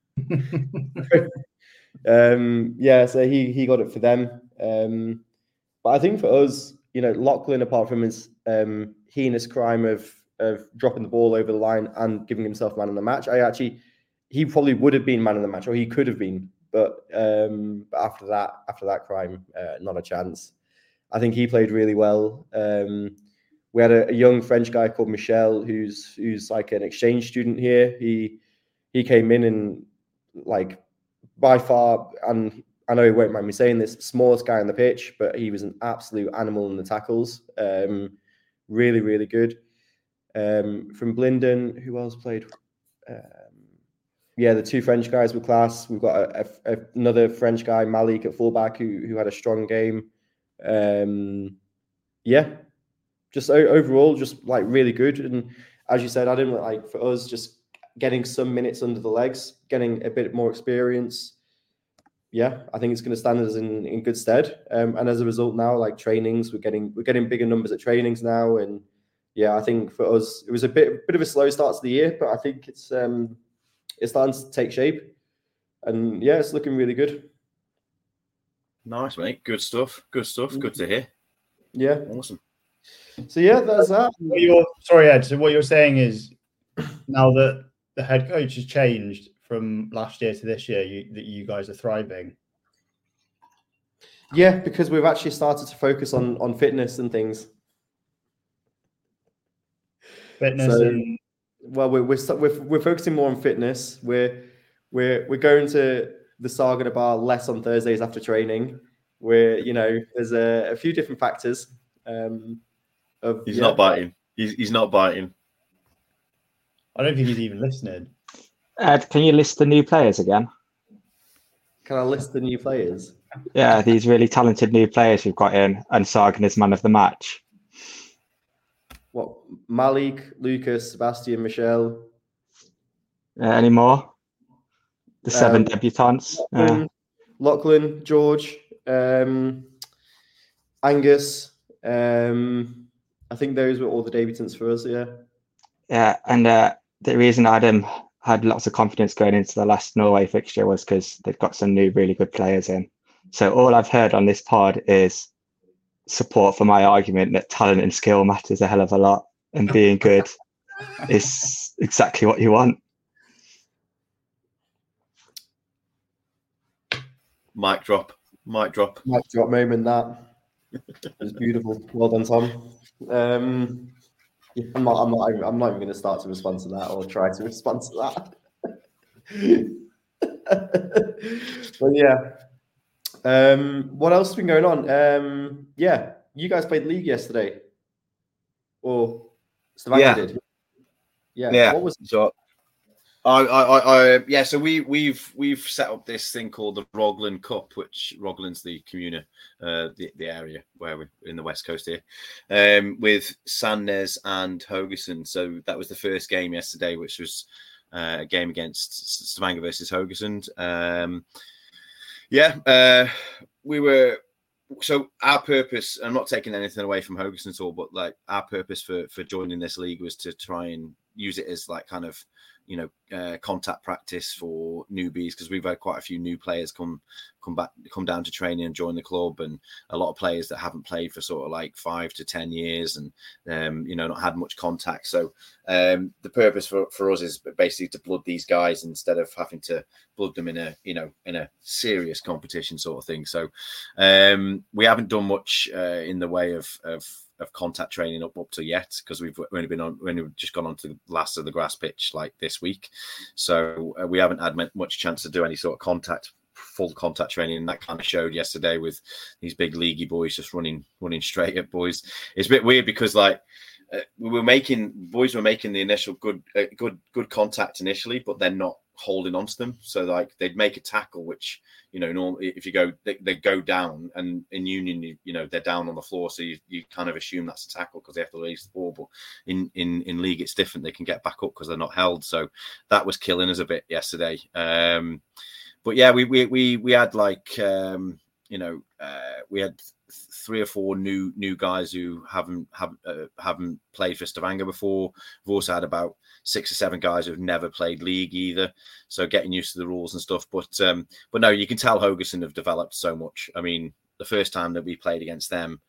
um, yeah, so he he got it for them. Um, but I think for us, you know, Lachlan, apart from his um, heinous crime of of dropping the ball over the line and giving himself man of the match, I actually he probably would have been man of the match, or he could have been. But um, but after that, after that crime, uh, not a chance. I think he played really well. Um, we had a, a young French guy called Michel, who's who's like an exchange student here. He he came in and like by far, and I know he won't mind me saying this, smallest guy on the pitch, but he was an absolute animal in the tackles. Um, really, really good. Um, from Blinden, who else played? Um, yeah, the two French guys were class. We've got a, a, another French guy, Malik, at fullback, who who had a strong game. Um, yeah, just o- overall, just like really good. And as you said, Adam, like for us, just getting some minutes under the legs, getting a bit more experience. Yeah, I think it's going to stand us in, in good stead. Um, and as a result, now like trainings, we're getting we're getting bigger numbers at trainings now. And yeah, I think for us, it was a bit bit of a slow start to the year, but I think it's um it's starting to take shape. And yeah, it's looking really good. Nice, mate. Good stuff. Good stuff. Good to hear. Yeah. Awesome. So yeah, that's that. What you're, sorry, Ed. So what you're saying is now that the head coach has changed from last year to this year, you, that you guys are thriving. Yeah, because we've actually started to focus on on fitness and things. Fitness so, and well, we're, we're we're we're focusing more on fitness. We're we're we're going to the Sagana bar less on Thursdays after training. Where you know there's a, a few different factors. Um, of he's yeah, not biting. He's he's not biting. I don't think he's even listening. Ed, can you list the new players again? Can I list the new players? Yeah, these really talented new players we've got in, and Sargon is man of the match. What Malik, Lucas, Sebastian, Michelle. Uh, any more? The seven Um, debutants. Lachlan, Uh, Lachlan, George, um, Angus. Um, I think those were all the debutants for us. Yeah. yeah, and uh, the reason Adam had lots of confidence going into the last Norway fixture was because they've got some new really good players in. So all I've heard on this pod is support for my argument that talent and skill matters a hell of a lot, and being good is exactly what you want. Mic drop. Mic drop. Mic drop moment. That it was beautiful. Well done, Tom. Um, yeah, I'm not. I'm not. I'm not even going to start to respond to that or try to respond to that. But yeah. Um, what else has been going on? Um, yeah, you guys played League yesterday, or Stavanger Yeah. did. Yeah. Yeah. What was So, I, I, I, I, yeah. So we, we've, we've set up this thing called the Roglan Cup, which Roglan's the commune, uh, the, the area where we're in the west coast here, um, with Sandnes and Haugesund. So that was the first game yesterday, which was uh, a game against Stavanger versus Haugesund. Um, yeah, uh, we were. So our purpose, I'm not taking anything away from Haugesund at all, but like our purpose for for joining this league was to try and use it as like kind of, you know, uh, contact practice for newbies, because we've had quite a few new players come come back, come down to training and join the club, and a lot of players that haven't played for sort of like five to ten years, and um, you know, not had much contact. So um, the purpose for, for us is basically to blood these guys instead of having to blood them in a, you know, in a serious competition sort of thing. So um, we haven't done much uh, in the way of of of contact training up up to yet, because we've only been on, only just gone on to the last of the grass pitch like this week, so uh, we haven't had much chance to do any sort of contact, full contact training, and that kind of showed yesterday with these big leaguey boys just running running straight at boys. It's a bit weird because like uh, we were making boys were making the initial good uh, good good contact initially, but they're not holding on to them. So like they'd make a tackle, which, you know, normally if you go, they, they go down, and in union, you, you know, they're down on the floor. So you, you kind of assume that's a tackle because they have to release the ball. But in, in, in league, it's different. They can get back up because they're not held. So that was killing us a bit yesterday. Um, but yeah, we, we, we, we had like, um, you know, uh, we had three or four new new guys who haven't have, uh, haven't played for Stavanger before. We've also had about six or seven guys who've never played league either, so getting used to the rules and stuff. But um, but no, you can tell Haugesund have developed so much. I mean, the first time that we played against them,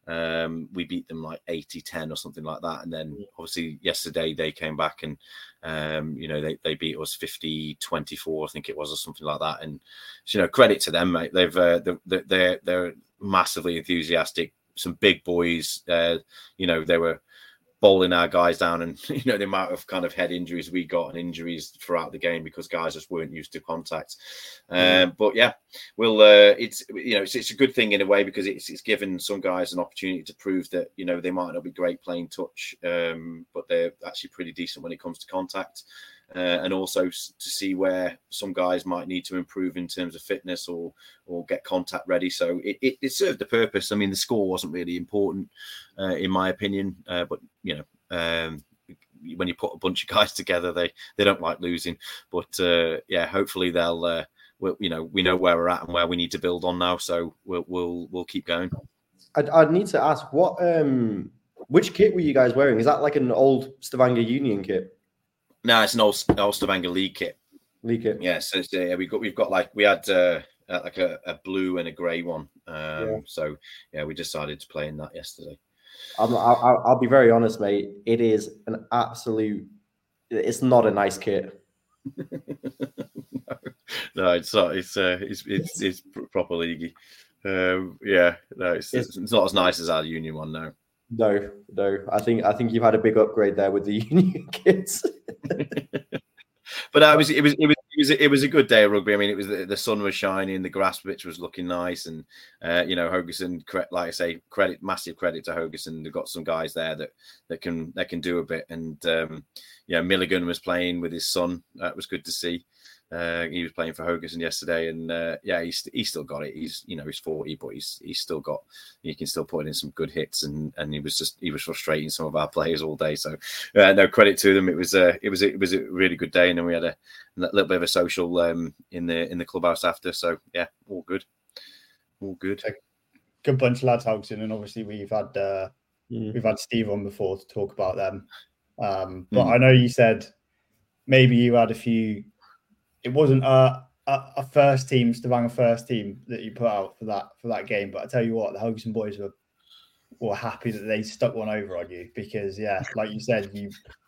um, we beat them like eighty ten or something like that, and then obviously yesterday they came back and um, you know, they, they beat us fifty twenty-four, I think it was, or something like that. And you know, credit to them, mate. They've uh, they're, they're they're massively enthusiastic. Some big boys. Uh, you know, they were bowling our guys down, and you know, the amount of kind of head injuries we got and injuries throughout the game because guys just weren't used to contact. Um, but yeah, we'll uh, it's you know it's, it's a good thing in a way, because it's it's given some guys an opportunity to prove that, you know, they might not be great playing touch, um, but they're actually pretty decent when it comes to contact. Uh, and also to see where some guys might need to improve in terms of fitness or or get contact ready. So it, it, it served the purpose. I mean, the score wasn't really important, uh, in my opinion, uh, but, you know, um, when you put a bunch of guys together, they, they don't like losing. But, uh, yeah, hopefully they'll, uh, we'll, you know, we know where we're at and where we need to build on now. So we'll we'll, we'll keep going. I'd, I'd need to ask, what, um, which kit were you guys wearing? Is that like an old Stavanger Union kit? No, it's an old, old Stavanger League kit. League kit. Yeah, so it's, uh, we got we've got like we had uh, uh, like a, a blue and a grey one. Um, yeah. So yeah, we decided to play in that yesterday. I'm, I'll, I'll be very honest, mate. It is an absolute. It's not a nice kit. no, no, it's not. It's uh, it's it's, it's proper leaguey. Um, yeah, no, it's, it's it's not as nice as our Union one, no. No, no. I think I think you've had a big upgrade there with the Union kits. But uh, it was it was it was it was it was a good day of rugby. I mean, it was the, the sun was shining, the grass pitch was looking nice, and uh, you know, Haugesund, like I say, credit massive credit to Haugesund. They've got some guys there that that can that can do a bit, and um, yeah, Milligan was playing with his son. That was good to see. Uh, he was playing for Haugesund yesterday, and uh, yeah, he's he's still got it. He's you know he's forty, but he's he's still got. He can still put in some good hits, and, and he was just he was frustrating some of our players all day. So uh, no credit to them. It was a it was a, it was a really good day, and then we had a, a little bit of a social um, in the in the clubhouse after. So yeah, all good, all good. Good bunch of lads, Haugesund, and obviously we've had uh, Mm. we've had Steve on before to talk about them. Um, but Mm. I know you said maybe you had a few. It wasn't a, a, a first team, Stavanger first team that you put out for that for that game. But I tell you what, the Haugesund boys were were happy that they stuck one over on you because, yeah, like you said, you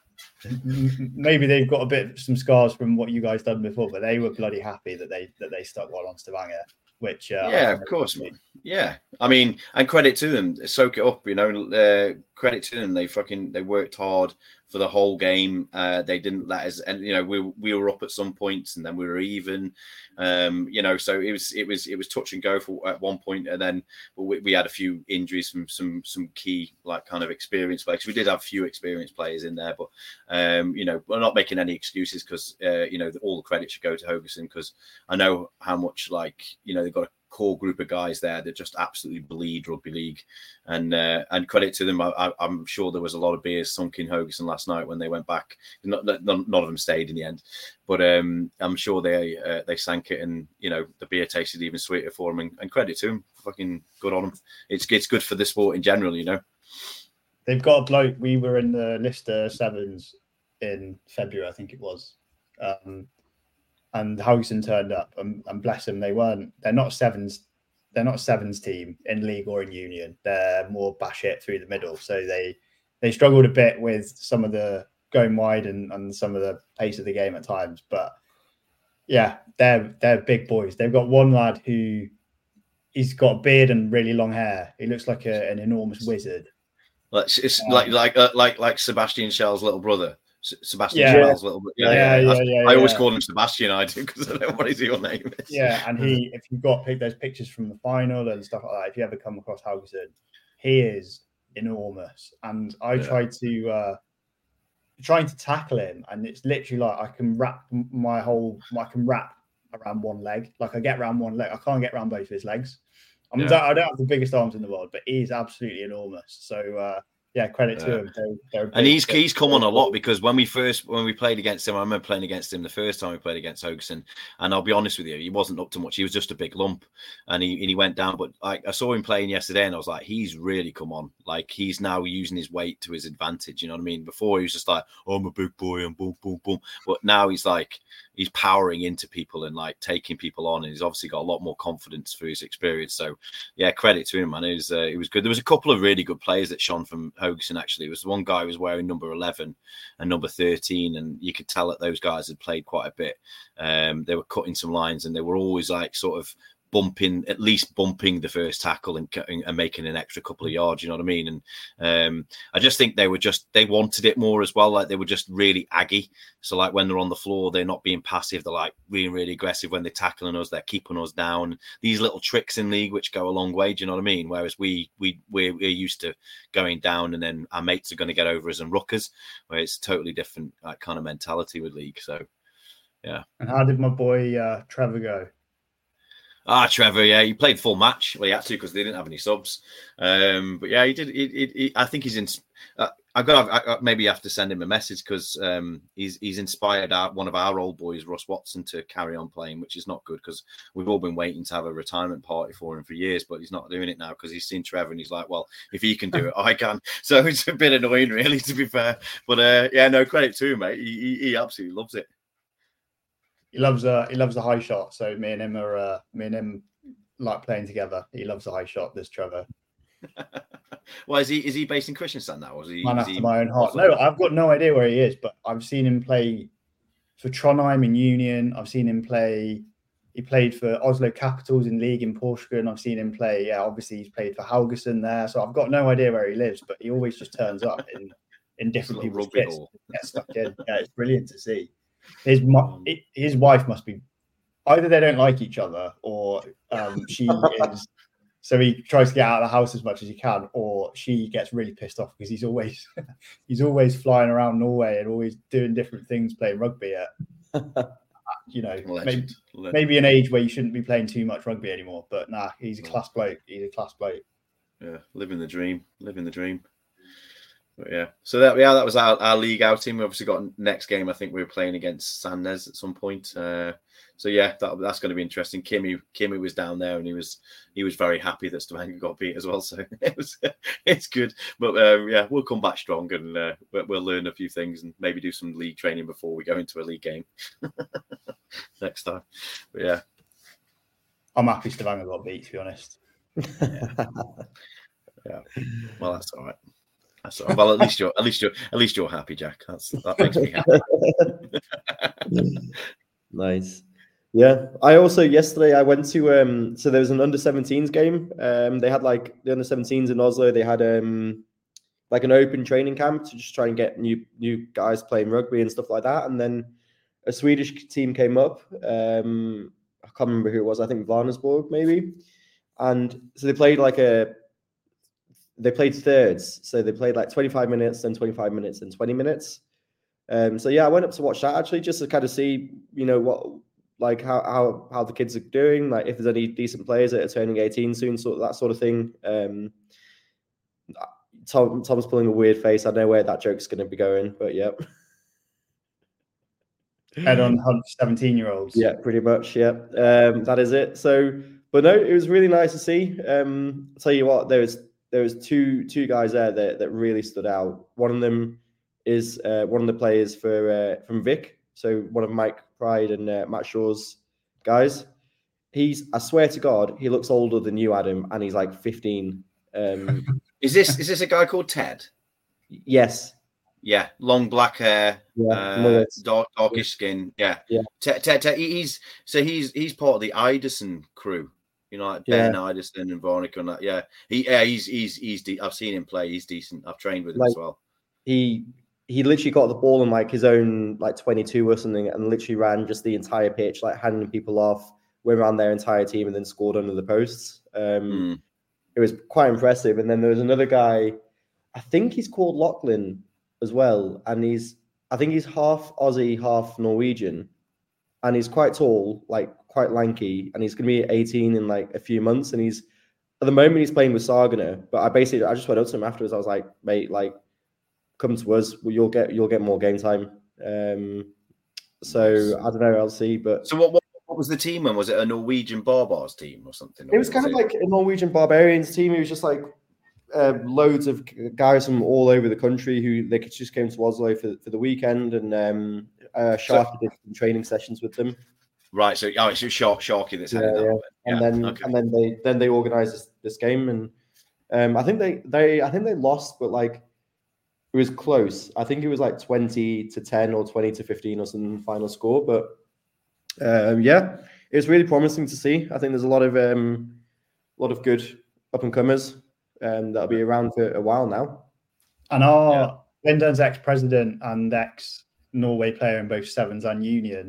maybe they've got a bit some scars from what you guys done before, but they were bloody happy that they that they stuck one on Stavanger. Which uh, yeah, of course, man. Yeah, I mean, and credit to them, soak it up. You know, uh, credit to them. They fucking they worked hard for the whole game. Uh, they didn't let us, and you know, we we were up at some points, and then we were even. Um, you know, so it was it was it was touch and go for at one point, and then we, we had a few injuries from some some key like kind of experienced players. We did have a few experienced players in there, but um, you know, we're not making any excuses because uh, you know all the credit should go to Haugesund because I know how much like you know they've got a core group of guys there that just absolutely bleed rugby league, and uh, and credit to them. I, I, I'm sure there was a lot of beers sunk in Haugesund last night when they went back. Not, not, none of them stayed in the end, but um, I'm sure they uh, they sank it, and you know the beer tasted even sweeter for them. And, and credit to them, fucking good on them. It's it's good for the sport in general, you know. They've got a bloke. We were in the Lister Sevens in February, I think it was. Um, And Haugesund turned up, and, and bless them, they weren't. They're not sevens. They're not a sevens team in league or in union. They're more bash it through the middle. So they they struggled a bit with some of the going wide and, and some of the pace of the game at times. But yeah, they're they're big boys. They've got one lad who he's got a beard and really long hair. He looks like a, an enormous wizard. Like it's Um, like like uh, like like Sebastian Schell's little brother. Sebastian Yeah. Schell's little brother. Yeah, yeah, yeah, yeah, I always yeah. call him Sebastian. I do because I don't know what his real name is. Yeah, and he, if you've got pic- those pictures from the final and stuff like that, if you ever come across Haugesund, he is enormous. And I Yeah. tried to uh, trying to tackle him, and it's literally like I can wrap my whole, I can wrap around one leg. Like I get around one leg, I can't get around both of his legs. I'm Yeah. don't, I don't have the biggest arms in the world, but he's absolutely enormous. So uh, yeah, credit to Yeah. him. They're, they're And big- he's they're- he's come on a lot because when we first when we played against him, I remember playing against him the first time we played against Haugesund, and I'll be honest with you, he wasn't up to much. He was just a big lump, and he and he went down. But I, I saw him playing yesterday, and I was like, he's really come on. Like he's now using his weight to his advantage. You know what I mean? Before he was just like, oh, I'm a big boy and boom, boom, boom. But now he's like he's powering into people and like taking people on, and he's obviously got a lot more confidence through his experience. So yeah, credit to him, man. It was uh, it was good. There was a couple of really good players that shone from Haugesund. Actually, it was one guy who was wearing number eleven and number thirteen, and you could tell that those guys had played quite a bit. Um, they were cutting some lines, and they were always like sort of bumping, at least bumping the first tackle and, and making an extra couple of yards. You know what I mean? And um, I just think they were just they wanted it more as well. Like they were just really aggy. So like when they're on the floor, they're not being passive. They're like being really aggressive when they're tackling us. They're keeping us down. These little tricks in league which go a long way. Do you know what I mean? Whereas we we we're, we're used to going down, and then our mates are going to get over us and ruckers. Where it's totally different like, kind of mentality with league. So yeah. And how did my boy uh, Trevor go? Ah, Trevor, yeah, he played full match. Well, he had to because they didn't have any subs. Um, but yeah, he did. He, he, he, I think he's in. Uh, I got I, I maybe have to send him a message because um, he's he's inspired our, one of our old boys, Russ Watson, to carry on playing, which is not good because we've all been waiting to have a retirement party for him for years, but he's not doing it now because he's seen Trevor and he's like, well, if he can do it, I can. So it's a bit annoying, really, to be fair. But uh, yeah, no credit to him, mate. He, he, he absolutely loves it. He loves uh he loves the high shot. So me and him are uh, me and him like playing together. He loves the high shot. This Trevor. Well, is he is he based in Kristiansand now? Or is he, Man is after he my own heart. No, I've got no idea where he is, but I've seen him play for Trondheim in Union. I've seen him play. He played for Oslo Capitals in league in Porsgrunn. I've seen him play. Yeah, obviously he's played for Haugesund there. So I've got no idea where he lives, but he always just turns up in in different Little people's rugby kits. hall. Gets stuck in. Yeah, it's brilliant to see. His mu- his wife must be either they don't like each other or um, she is. So he tries to get out of the house as much as he can, or she gets really pissed off because he's always he's always flying around Norway and always doing different things, playing rugby at you know, maybe, Legend. Legend. maybe an age where you shouldn't be playing too much rugby anymore. But nah, he's a class bloke. He's a class bloke. Yeah, living the dream. Living the dream. But yeah, so that yeah, that was our, our league outing. We obviously got next game. I think we were playing against Sandnes at some point. Uh, so yeah, that, that's going to be interesting. Kimmy, Kimmy was down there, and he was he was very happy that Stavanger got beat as well. So it was it's good. But uh, yeah, we'll come back strong, and uh, we'll learn a few things, and maybe do some league training before we go into a league game next time. But yeah, I'm happy Stavanger got beat, to be honest. Yeah. yeah. Well, that's all right. That's all right. Well, at least you're at least you're at least you're happy, Jack. That's that makes me happy. Nice. Yeah. I also yesterday I went to um so there was an under seventeens game. Um they had like the under seventeens in Oslo, they had um like an open training camp to just try and get new new guys playing rugby and stuff like that. And then a Swedish team came up. Um I can't remember who it was, I think Varnesborg maybe. And so they played like a They played thirds, so they played like twenty-five minutes, then twenty-five minutes, and twenty minutes. Um, so yeah, I went up to watch that actually, just to kind of see, you know, what like how how how the kids are doing, like if there's any decent players that are turning eighteen soon, sort of that sort of thing. Um, Tom Tom's pulling a weird face. I know where that joke's going to be going, but yeah. Head on hunt seventeen-year-olds. Yeah, pretty much. Yeah, um, that is it. So, but no, it was really nice to see. Um, I'll tell you what, there was. There was two two guys there that, that really stood out. One of them is uh, one of the players for uh, from Vic, so one of Mike Pride and uh, Matt Shaw's guys. He's, I swear to God, he looks older than you, Adam, and he's like fifteen. Um, is this is this a guy called Ted? Yes. Yeah, long black hair, Yeah, uh, dark, darkish skin. Yeah, Yeah. Ted, Ted, Ted, he's so he's he's part of the Iderson crew. You know, like Ben Yeah. Iderson and Veronica and that. Yeah, he, yeah, he's he's he's. De- I've seen him play. He's decent. I've trained with him Like- as well. He he literally got the ball on like his own like twenty-two or something, and literally ran just the entire pitch, like handing people off, went around their entire team, and then scored under the posts. Um, Mm. It was quite impressive. And then there was another guy, I think he's called Lachlan as well, and he's I think he's half Aussie, half Norwegian, and he's quite tall, like quite lanky, and he's going to be eighteen in like a few months. And he's at the moment he's playing with Sagana, but I basically I just went up to him afterwards. I was like, mate, like come to us, you'll get you'll get more game time. Um, so I don't know, I'll see. But So what, what what was the team? And was it a Norwegian Barbars team or something? it was Or kind of like a Norwegian Barbarians team. It was just like uh, loads of guys from all over the country who they just came to Oslo for, for the weekend, and um, uh, Sharky did some training sessions with them. right. So oh, it's just Shark Sharky that's Yeah, heading that yeah. way. And Yeah, then okay. and then they then they organized this, this game, and um, I think they they I think they lost, but like it was close. I think it was like twenty to ten or twenty to fifteen or something final score. But um, yeah, it was really promising to see. I think there's a lot of um, a lot of good up and comers um, that'll be around for a while now. And our Lindern's ex-president and ex-Norway player in both Sevens and Union,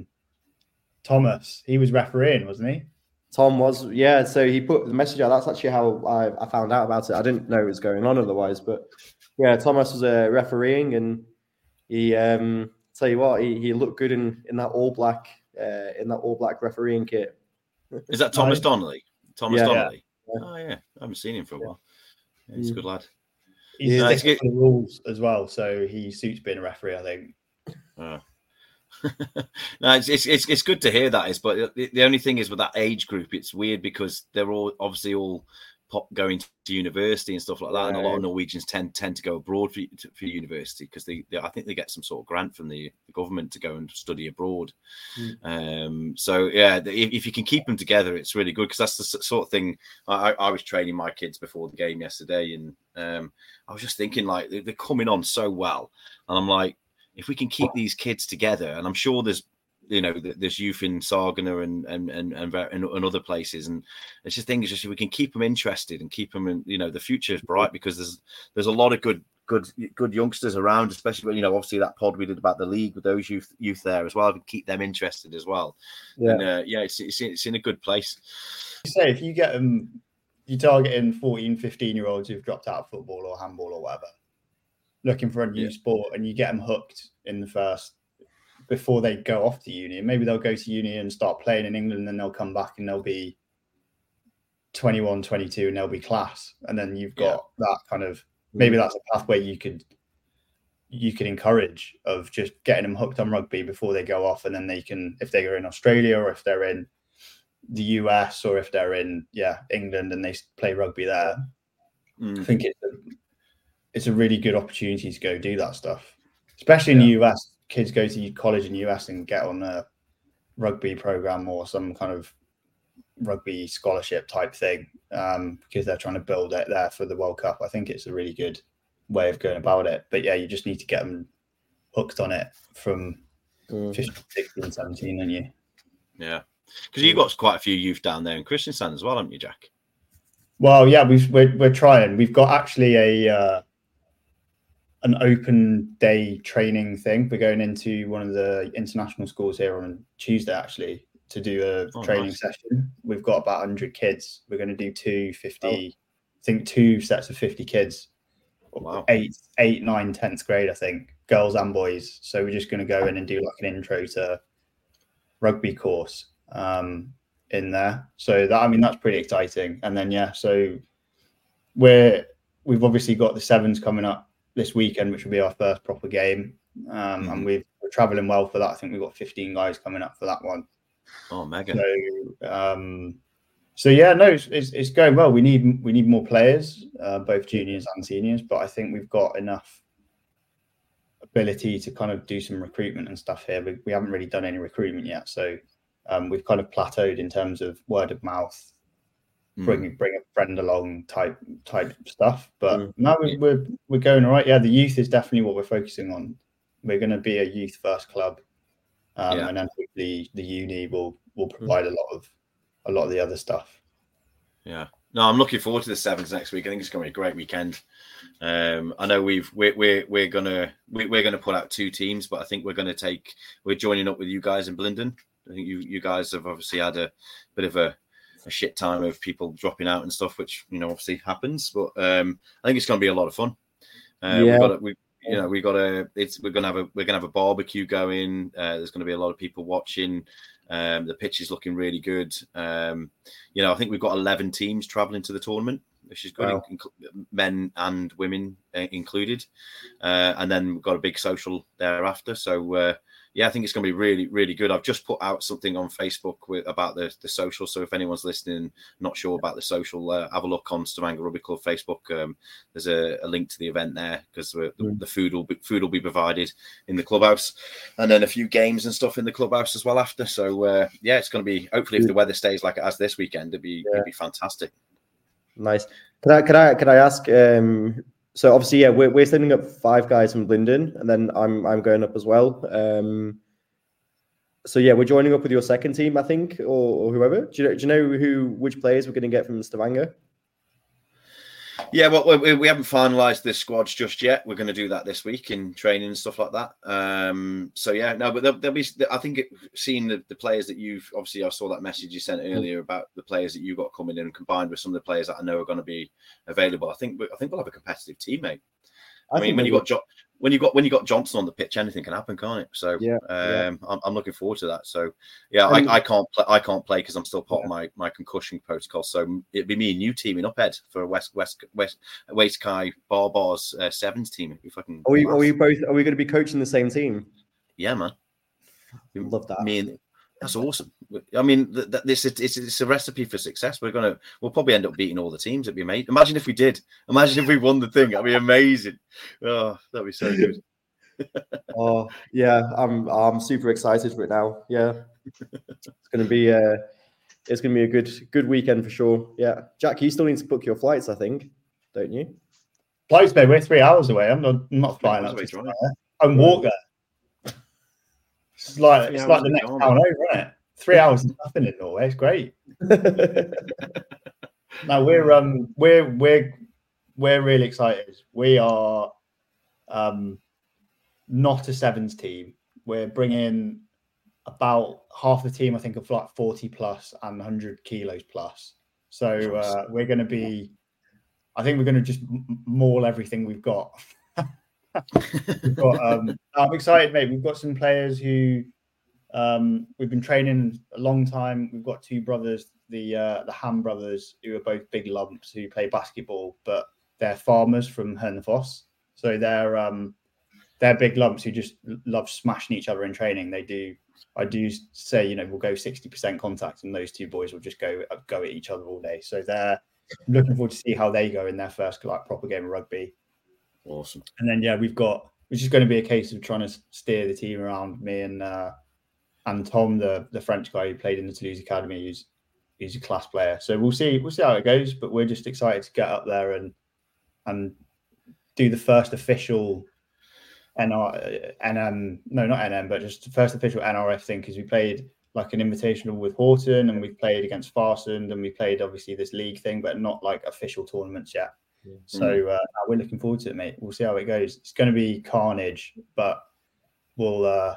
Thomas, he was refereeing, wasn't he? Tom was, yeah. So he put the message out. That's actually how I, I found out about it. I didn't know it was going on otherwise, but yeah, Thomas was uh, refereeing, and he, um, tell you what, he, he looked good in, in that all black, uh, in that all black refereeing kit. Is that Thomas Donnelly? Thomas Yeah. Donnelly. Yeah. Oh yeah, I haven't seen him for a while. Yeah, he's a Mm. good lad. He's Yeah, it's sticking to the rules as well, so he suits being a referee, I think. Oh. No, it's, it's it's it's good to hear that is, but the, the only thing is with that age group, it's weird because they're all obviously all pop going to university and stuff like that, and a lot of Norwegians tend tend to go abroad for for university because they, they I think they get some sort of grant from the, the government to go and study abroad. Mm. Um, so yeah, the, if, if you can keep them together, it's really good because that's the s- sort of thing. I, I was training my kids before the game yesterday, and um, I was just thinking like they, they're coming on so well, and I'm like, if we can keep these kids together, and I'm sure there's, you know, there's youth in Sagana and and and and, and other places, and it's just thing is just if we can keep them interested and keep them in, you know, the future is bright because there's there's a lot of good good good youngsters around, especially you know, obviously that pod we did about the league with those youth youth there as well, and keep them interested as well. Yeah. And uh, yeah, it's, it's it's in a good place. Say if you get them, you're targeting fourteen, fifteen year olds who've dropped out of football or handball or whatever, looking for a new Yeah. sport, and you get them hooked in the first before they go off to uni. Maybe they'll go to uni and start playing in England, and then they'll come back and they'll be twenty-one, twenty-two, and they'll be class. And then you've got yeah. that kind of, maybe that's a pathway you could you could encourage of just getting them hooked on rugby before they go off, and then they can, if they're in Australia or if they're in the U S or if they're in yeah England and they play rugby there, mm. I think it's a, it's a really good opportunity to go do that stuff, especially in yeah. the U S. Kids go to college in the U S and get on a rugby program or some kind of rugby scholarship type thing, um, because they're trying to build it there for the World Cup. I think it's a really good way of going about it. But yeah, you just need to get them hooked on it from mm. fifteen, sixteen, seventeen, don't you? Yeah. Because you've got quite a few youth down there in Kristiansand as well, haven't you, Jack? Well, yeah, we've, we're we're trying. We've got actually a uh, an open day training thing. We're going into one of the international schools here on Tuesday, actually, to do a oh, training nice. session. We've got about one hundred kids. We're going to do two fifty, oh. I think two sets of fifty kids. Wow. Eight, eight, nine, tenth grade, I think, girls and boys. So we're just going to go in and do like an intro to rugby course um in there. So that, I mean, that's pretty exciting. And then yeah, so we're we've obviously got the sevens coming up this weekend, which will be our first proper game. Um mm-hmm. and we've, we're traveling well for that. I think we've got fifteen guys coming up for that one. Oh, mega. So um so yeah, no, it's, it's it's going well. We need we need more players, uh, both juniors and seniors, but I think we've got enough ability to kind of do some recruitment and stuff here. We, we haven't really done any recruitment yet, so um, we've kind of plateaued in terms of word of mouth, mm. bring bring a friend along type type stuff. But mm. no, we, we're we're going all right. Yeah, the youth is definitely what we're focusing on. We're going to be a youth first club, um, yeah. and then hopefully the uni will will provide mm. a lot of a lot of the other stuff. Yeah. No, I'm looking forward to the sevens next week. I think it's going to be a great weekend. Um, I know we've we're we're we're gonna we're, we're gonna put out two teams, but I think we're going to take we're joining up with you guys in Blinden. I think you you guys have obviously had a bit of a, a shit time of people dropping out and stuff, which you know obviously happens. But um, I think it's going to be a lot of fun. Uh, yeah. We've got a, we you know we got a it's we're gonna have a we're gonna have a barbecue going. Uh, there's going to be a lot of people watching. Um, the pitch is looking really good. Um, you know, I think we've got eleven teams traveling to the tournament, which is good, wow. in, men and women uh, included. Uh, and then we've got a big social thereafter. So, uh, yeah, I think it's going to be really, really good. I've just put out something on Facebook with, about the, the social. So if anyone's listening, not sure about the social, uh, have a look on Stavanger Rugby Club Facebook. Um, there's a, a link to the event there because the, mm. the food will be food will be provided in the clubhouse, and then a few games and stuff in the clubhouse as well after. So uh, yeah, it's going to be hopefully if the weather stays like it has this weekend, it'd be yeah. it'd be fantastic. Nice. Can I can I can I ask? Um, So obviously, yeah, we're we're sending up five guys from Blinden, and then I'm I'm going up as well. Um, so yeah, we're joining up with your second team, I think, or, or whoever. Do you know? Do you know who which players we're going to get from Stavanger? Yeah, well, we, we haven't finalised the squads just yet. We're going to do that this week in training and stuff like that. Um, so yeah, no, but there'll, there'll be. I think it, seeing the, the players that you've obviously, I saw that message you sent earlier about the players that you got coming in, combined with some of the players that I know are going to be available. I think I think we'll have a competitive team, mate. I, I mean, when you got jo- when you got when you got Johnson on the pitch, anything can happen, can't it? So yeah, um, yeah. I'm, I'm looking forward to that. So yeah, I, I can't play. I can't play because I'm still part yeah. of my, my concussion protocol. So it'd be me and you teaming up, Ed, for a West West West West Kai Bar Bars uh, sevens team. It'd be fucking. Are we are we both? Are we going to be coaching the same team? Yeah, man. Love that. Me and that's awesome. I mean, th- th- this it's, it's a recipe for success. We're gonna we'll probably end up beating all the teams. It'd be amazing. Imagine if we did. Imagine if we won the thing. That'd be amazing. Oh, that'd be so good. Oh yeah, I'm I'm super excited for it now. Yeah, it's gonna be uh, it's gonna be a good good weekend for sure. Yeah, Jack, you still need to book your flights, I think, don't you? Flights, mate. We're three hours away. I'm not I'm not flying up to Stavanger. I'm walk there. It's like three it's like the next town over, isn't it? Three hours is nothing in Norway. It's great. No, we're um we're we're we're really excited. We are um not a sevens team. We're bringing about half the team, I think, of like forty plus and one hundred kilos plus. So uh, we're going to be. I think we're going to just maul everything we've got. We've got, um, I'm excited, mate. We've got some players who um, we've been training a long time. We've got two brothers, the uh, the Ham brothers, who are both big lumps who play basketball, but they're farmers from Hernfoss. So they're um, they're big lumps who just love smashing each other in training. They do. I do say, you know, we'll go sixty percent contact, and those two boys will just go go at each other all day. So they're I'm looking forward to see how they go in their first like proper game of rugby. Awesome. And then yeah, we've got it's just going to be a case of trying to steer the team around. Me and uh, and Tom, the the French guy who played in the Toulouse Academy, who's he's a class player. So we'll see we'll see how it goes. But we're just excited to get up there and and do the first official N R, N M, no, not N M, but just the first official N R F thing, because we played like an invitational with Horton, and we played against Farsund, and we played obviously this league thing, but not like official tournaments yet. Yeah. So uh, we're looking forward to it, mate. We'll see how it goes. It's going to be carnage, but we'll uh,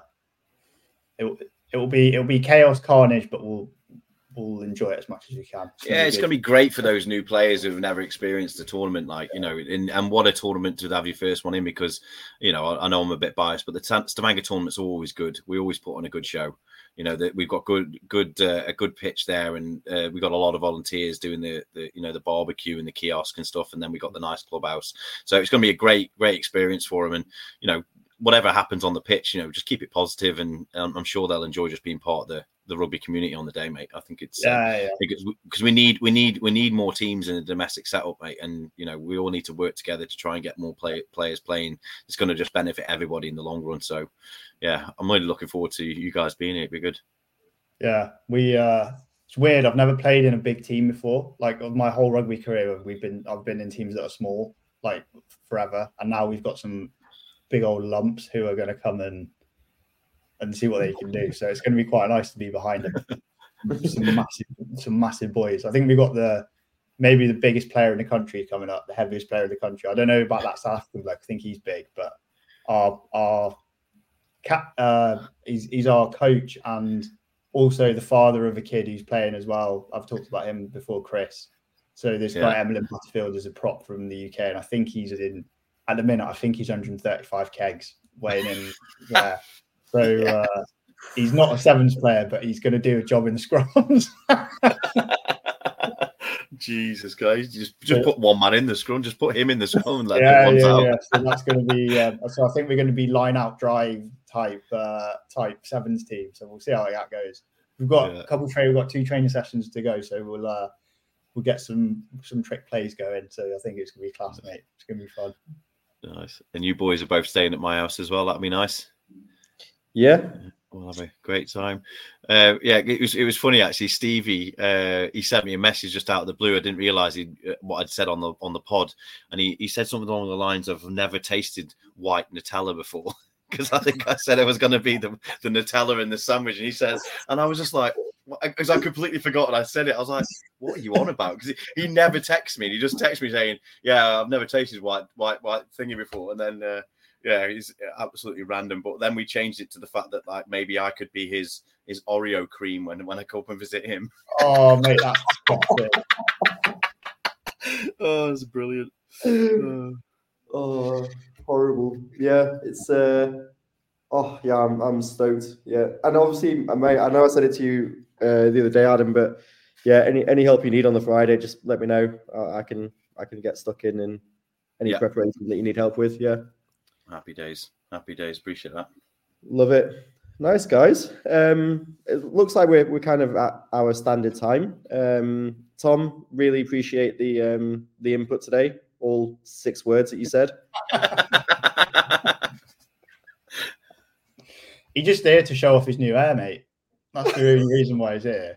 it it will be it will be chaos, carnage, but we'll we'll enjoy it as much as we can. It's yeah, it's going to be great for those new players who've never experienced a tournament, like, you know, in, and what a tournament to have your first one in, because, you know, I, I know I'm a bit biased, but the Stavanger tournaments are always good. We always put on a good show. You know, that we've got good, good, uh, a good pitch there, and uh, we've got a lot of volunteers doing the, the, you know, the barbecue and the kiosk and stuff, and then we got the nice clubhouse. So it's going to be a great, great experience for them, and, you know, whatever happens on the pitch, you know, just keep it positive, and um, I'm sure they'll enjoy just being part of the, the rugby community on the day, mate. I think it's yeah, uh, yeah. because we, we need we need we need more teams in a domestic setup, mate, and you know we all need to work together to try and get more play, players playing. It's going to just benefit everybody in the long run. So, yeah, I'm really looking forward to you guys being here. It'd be good. Yeah, we. Uh, it's weird. I've never played in a big team before. Like of my whole rugby career, we've been I've been in teams that are small, like forever, and now we've got some big old lumps who are going to come and and see what they can do. So it's going to be quite nice to be behind them. some massive, some massive boys. I think we got the maybe the biggest player in the country coming up, the heaviest player in the country. I don't know about that South African bloke. I think he's big, but our our cat uh, he's he's our coach and also the father of a kid who's playing as well. I've talked about him before, Chris. So this yeah. guy Emlyn Butterfield is a prop from the U K, and I think he's in at the minute. I think he's one hundred thirty-five kegs weighing in there. So uh, he's not a sevens player, but he's going to do a job in the scrums. Jesus, guys, just just put one man in the scrum. Just put him in the scrum and let yeah, him yeah, out. yeah. So that's going to be. Uh, so I think we're going to be line out drive type uh, type sevens team. So we'll see how that goes. We've got yeah. a couple of training. We've got two training sessions to go. So we'll uh, we'll get some some trick plays going. So I think it's going to be class, mate. It's going to be fun. Nice. And you boys are both staying at my house as well. That'd be nice. Yeah. We'll have a great time. Uh, yeah, it was it was funny actually. Stevie, uh, he sent me a message just out of the blue. I didn't realise he uh, what I'd said on the on the pod, and he, he said something along the lines of "I've never tasted white Nutella before," because I think I said it was going to be the the Nutella in the sandwich, and he says, and I was just like, because I completely forgot, and I said it. I was like, "What are you on about?" Because he, he never texts me. He just texts me saying, "Yeah, I've never tasted white white white thingy before," and then. Uh, Yeah, he's absolutely random. But then we changed it to the fact that like maybe I could be his his Oreo cream when, when I go up and visit him. Oh, mate, that's disgusting. Oh, it's brilliant. Uh, oh, horrible. Yeah, it's uh oh yeah, I'm I'm stoked. Yeah. And obviously, mate, I know I said it to you uh, the other day, Adam, but yeah, any any help you need on the Friday, just let me know. Uh, I can I can get stuck in and any yeah. preparation that you need help with. Yeah. Happy days. Happy days. Appreciate that. Love it. Nice, guys. Um, it looks like we're we're kind of at our standard time. Um, Tom, really appreciate the um, the input today. All six words that you said. He's just there to show off his new hair, mate. That's the only reason why he's here.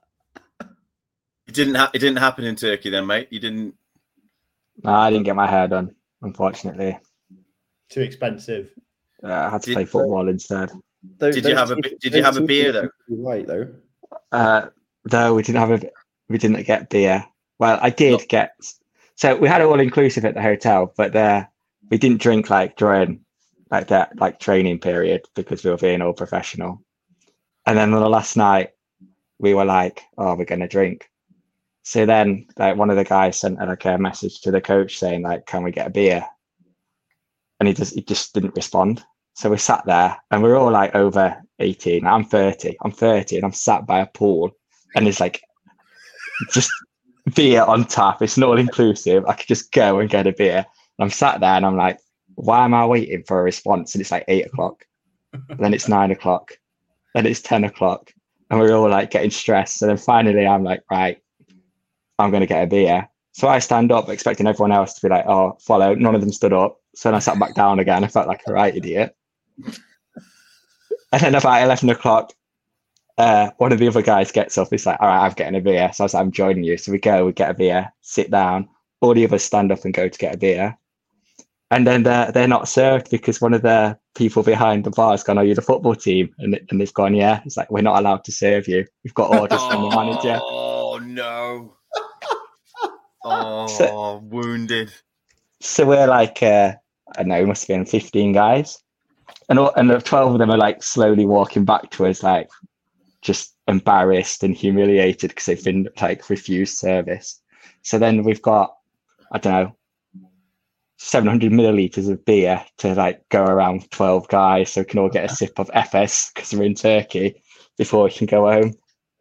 It didn't. Ha- it didn't happen in Turkey, then, mate. You didn't. No, I didn't get my hair done, unfortunately. Too expensive. Uh, I had to did, play football instead. Don't, did you have a Did you have a beer though? Right though. Uh, no, we didn't have a. We didn't get beer. Well, I did Not... get. So we had it all inclusive at the hotel, but uh, we didn't drink like during like that like training period because we were being all professional. And then on the last night, we were like, "Oh, we're gonna drink." So then, like one of the guys sent like a message to the coach saying, "Like, can we get a beer?" and he just he just didn't respond. So we sat there, and we we're all like over eighteen. I'm thirty. I'm thirty, and I'm sat by a pool, and it's like just beer on tap. It's not all inclusive. I could just go and get a beer. And I'm sat there, and I'm like, why am I waiting for a response? And it's like eight o'clock. And then it's nine o'clock. Then it's ten o'clock. And we're all like getting stressed. And then finally I'm like, right, I'm going to get a beer. So I stand up expecting everyone else to be like, oh, follow. None of them stood up. So then I sat back down again. I felt like a right idiot. And then about eleven o'clock, uh, one of the other guys gets up. He's like, all right, I'm getting a beer. So I was like, I'm joining you. So we go, we get a beer, sit down. All the others stand up and go to get a beer. And then they're, they're not served because one of the people behind the bar has gone, are you the football team? And, and they've gone, yeah. It's like, we're not allowed to serve you. We've got orders from the manager. Oh, no. Oh, So- wounded. So we're like, uh, I don't know, we must have been fifteen guys. And, all, and the twelve of them are like slowly walking back to us, like just embarrassed and humiliated because they've been like refused service. So then we've got, I don't know, seven hundred milliliters of beer to like go around twelve guys so we can all get a sip of F S because we're in Turkey before we can go home.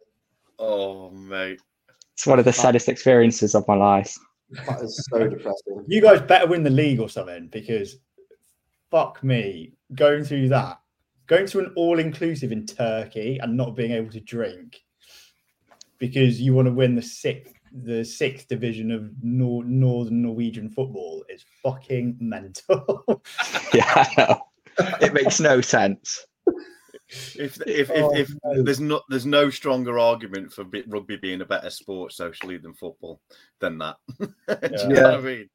Oh, mate. It's one of the saddest experiences of my life. That is so depressing. You guys better win the league or something, because fuck me, going through that, going to an all-inclusive in Turkey and not being able to drink because you want to win the sixth, the sixth division of Nor- Northern Norwegian football is fucking mental. Yeah, I know. It makes no sense. If if if, Oh, if no. there's not there's no stronger argument for bi- rugby being a better sport socially than football than that. Do you know Yeah. what I mean?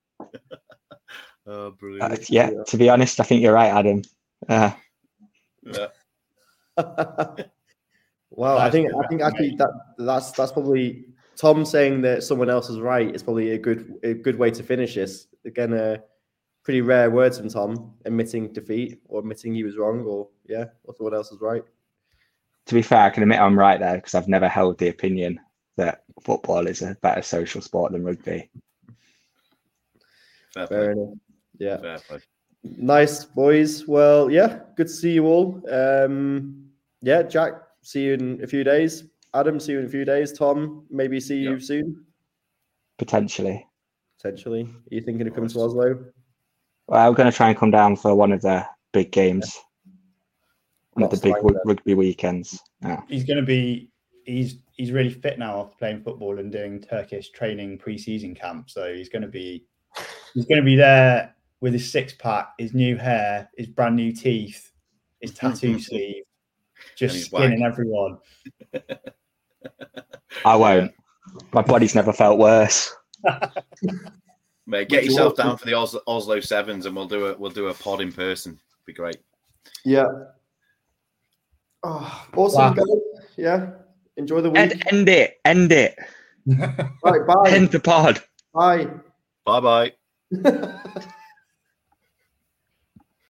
Oh, Uh, brilliant! yeah, to be honest, I think you're right, Adam. Uh, Yeah. Wow, I That's think good, I think mate. actually that that's that's probably Tom saying that someone else is right is probably a good a good way to finish this. Again, uh, pretty rare words from Tom, admitting defeat or admitting he was wrong, or yeah, or someone else is right. to be fair, I can admit I'm right there because I've never held the opinion that football is a better social sport than rugby. Fair Fair play. enough. Yeah. Fair play. Nice, boys. Well, yeah, good to see you all. Um, yeah, Jack, see you in a few days. Adam, see you in a few days. Tom, maybe see you Yeah. soon, Potentially. potentially. Are you thinking of coming to Oslo? Well, I'm going to try and come down for one of the big games, one of the Lots big like w- that. rugby weekends. Yeah. He's going to be he's he's really fit now after playing football and doing Turkish training pre-season camp. So he's going to be he's going to be there with his six pack, his new hair, his brand new teeth, his tattoo sleeve, just And his skinning everyone. I won't. My body's never felt worse. Mate, get Would you yourself want- down for the Oslo, Oslo Sevens, and we'll do a we'll do a pod in person. Be great. Yeah. Oh, awesome, Wow. guys. Yeah. Enjoy the week. End, end it. End it. Right, bye. End the pod. Bye. Bye bye.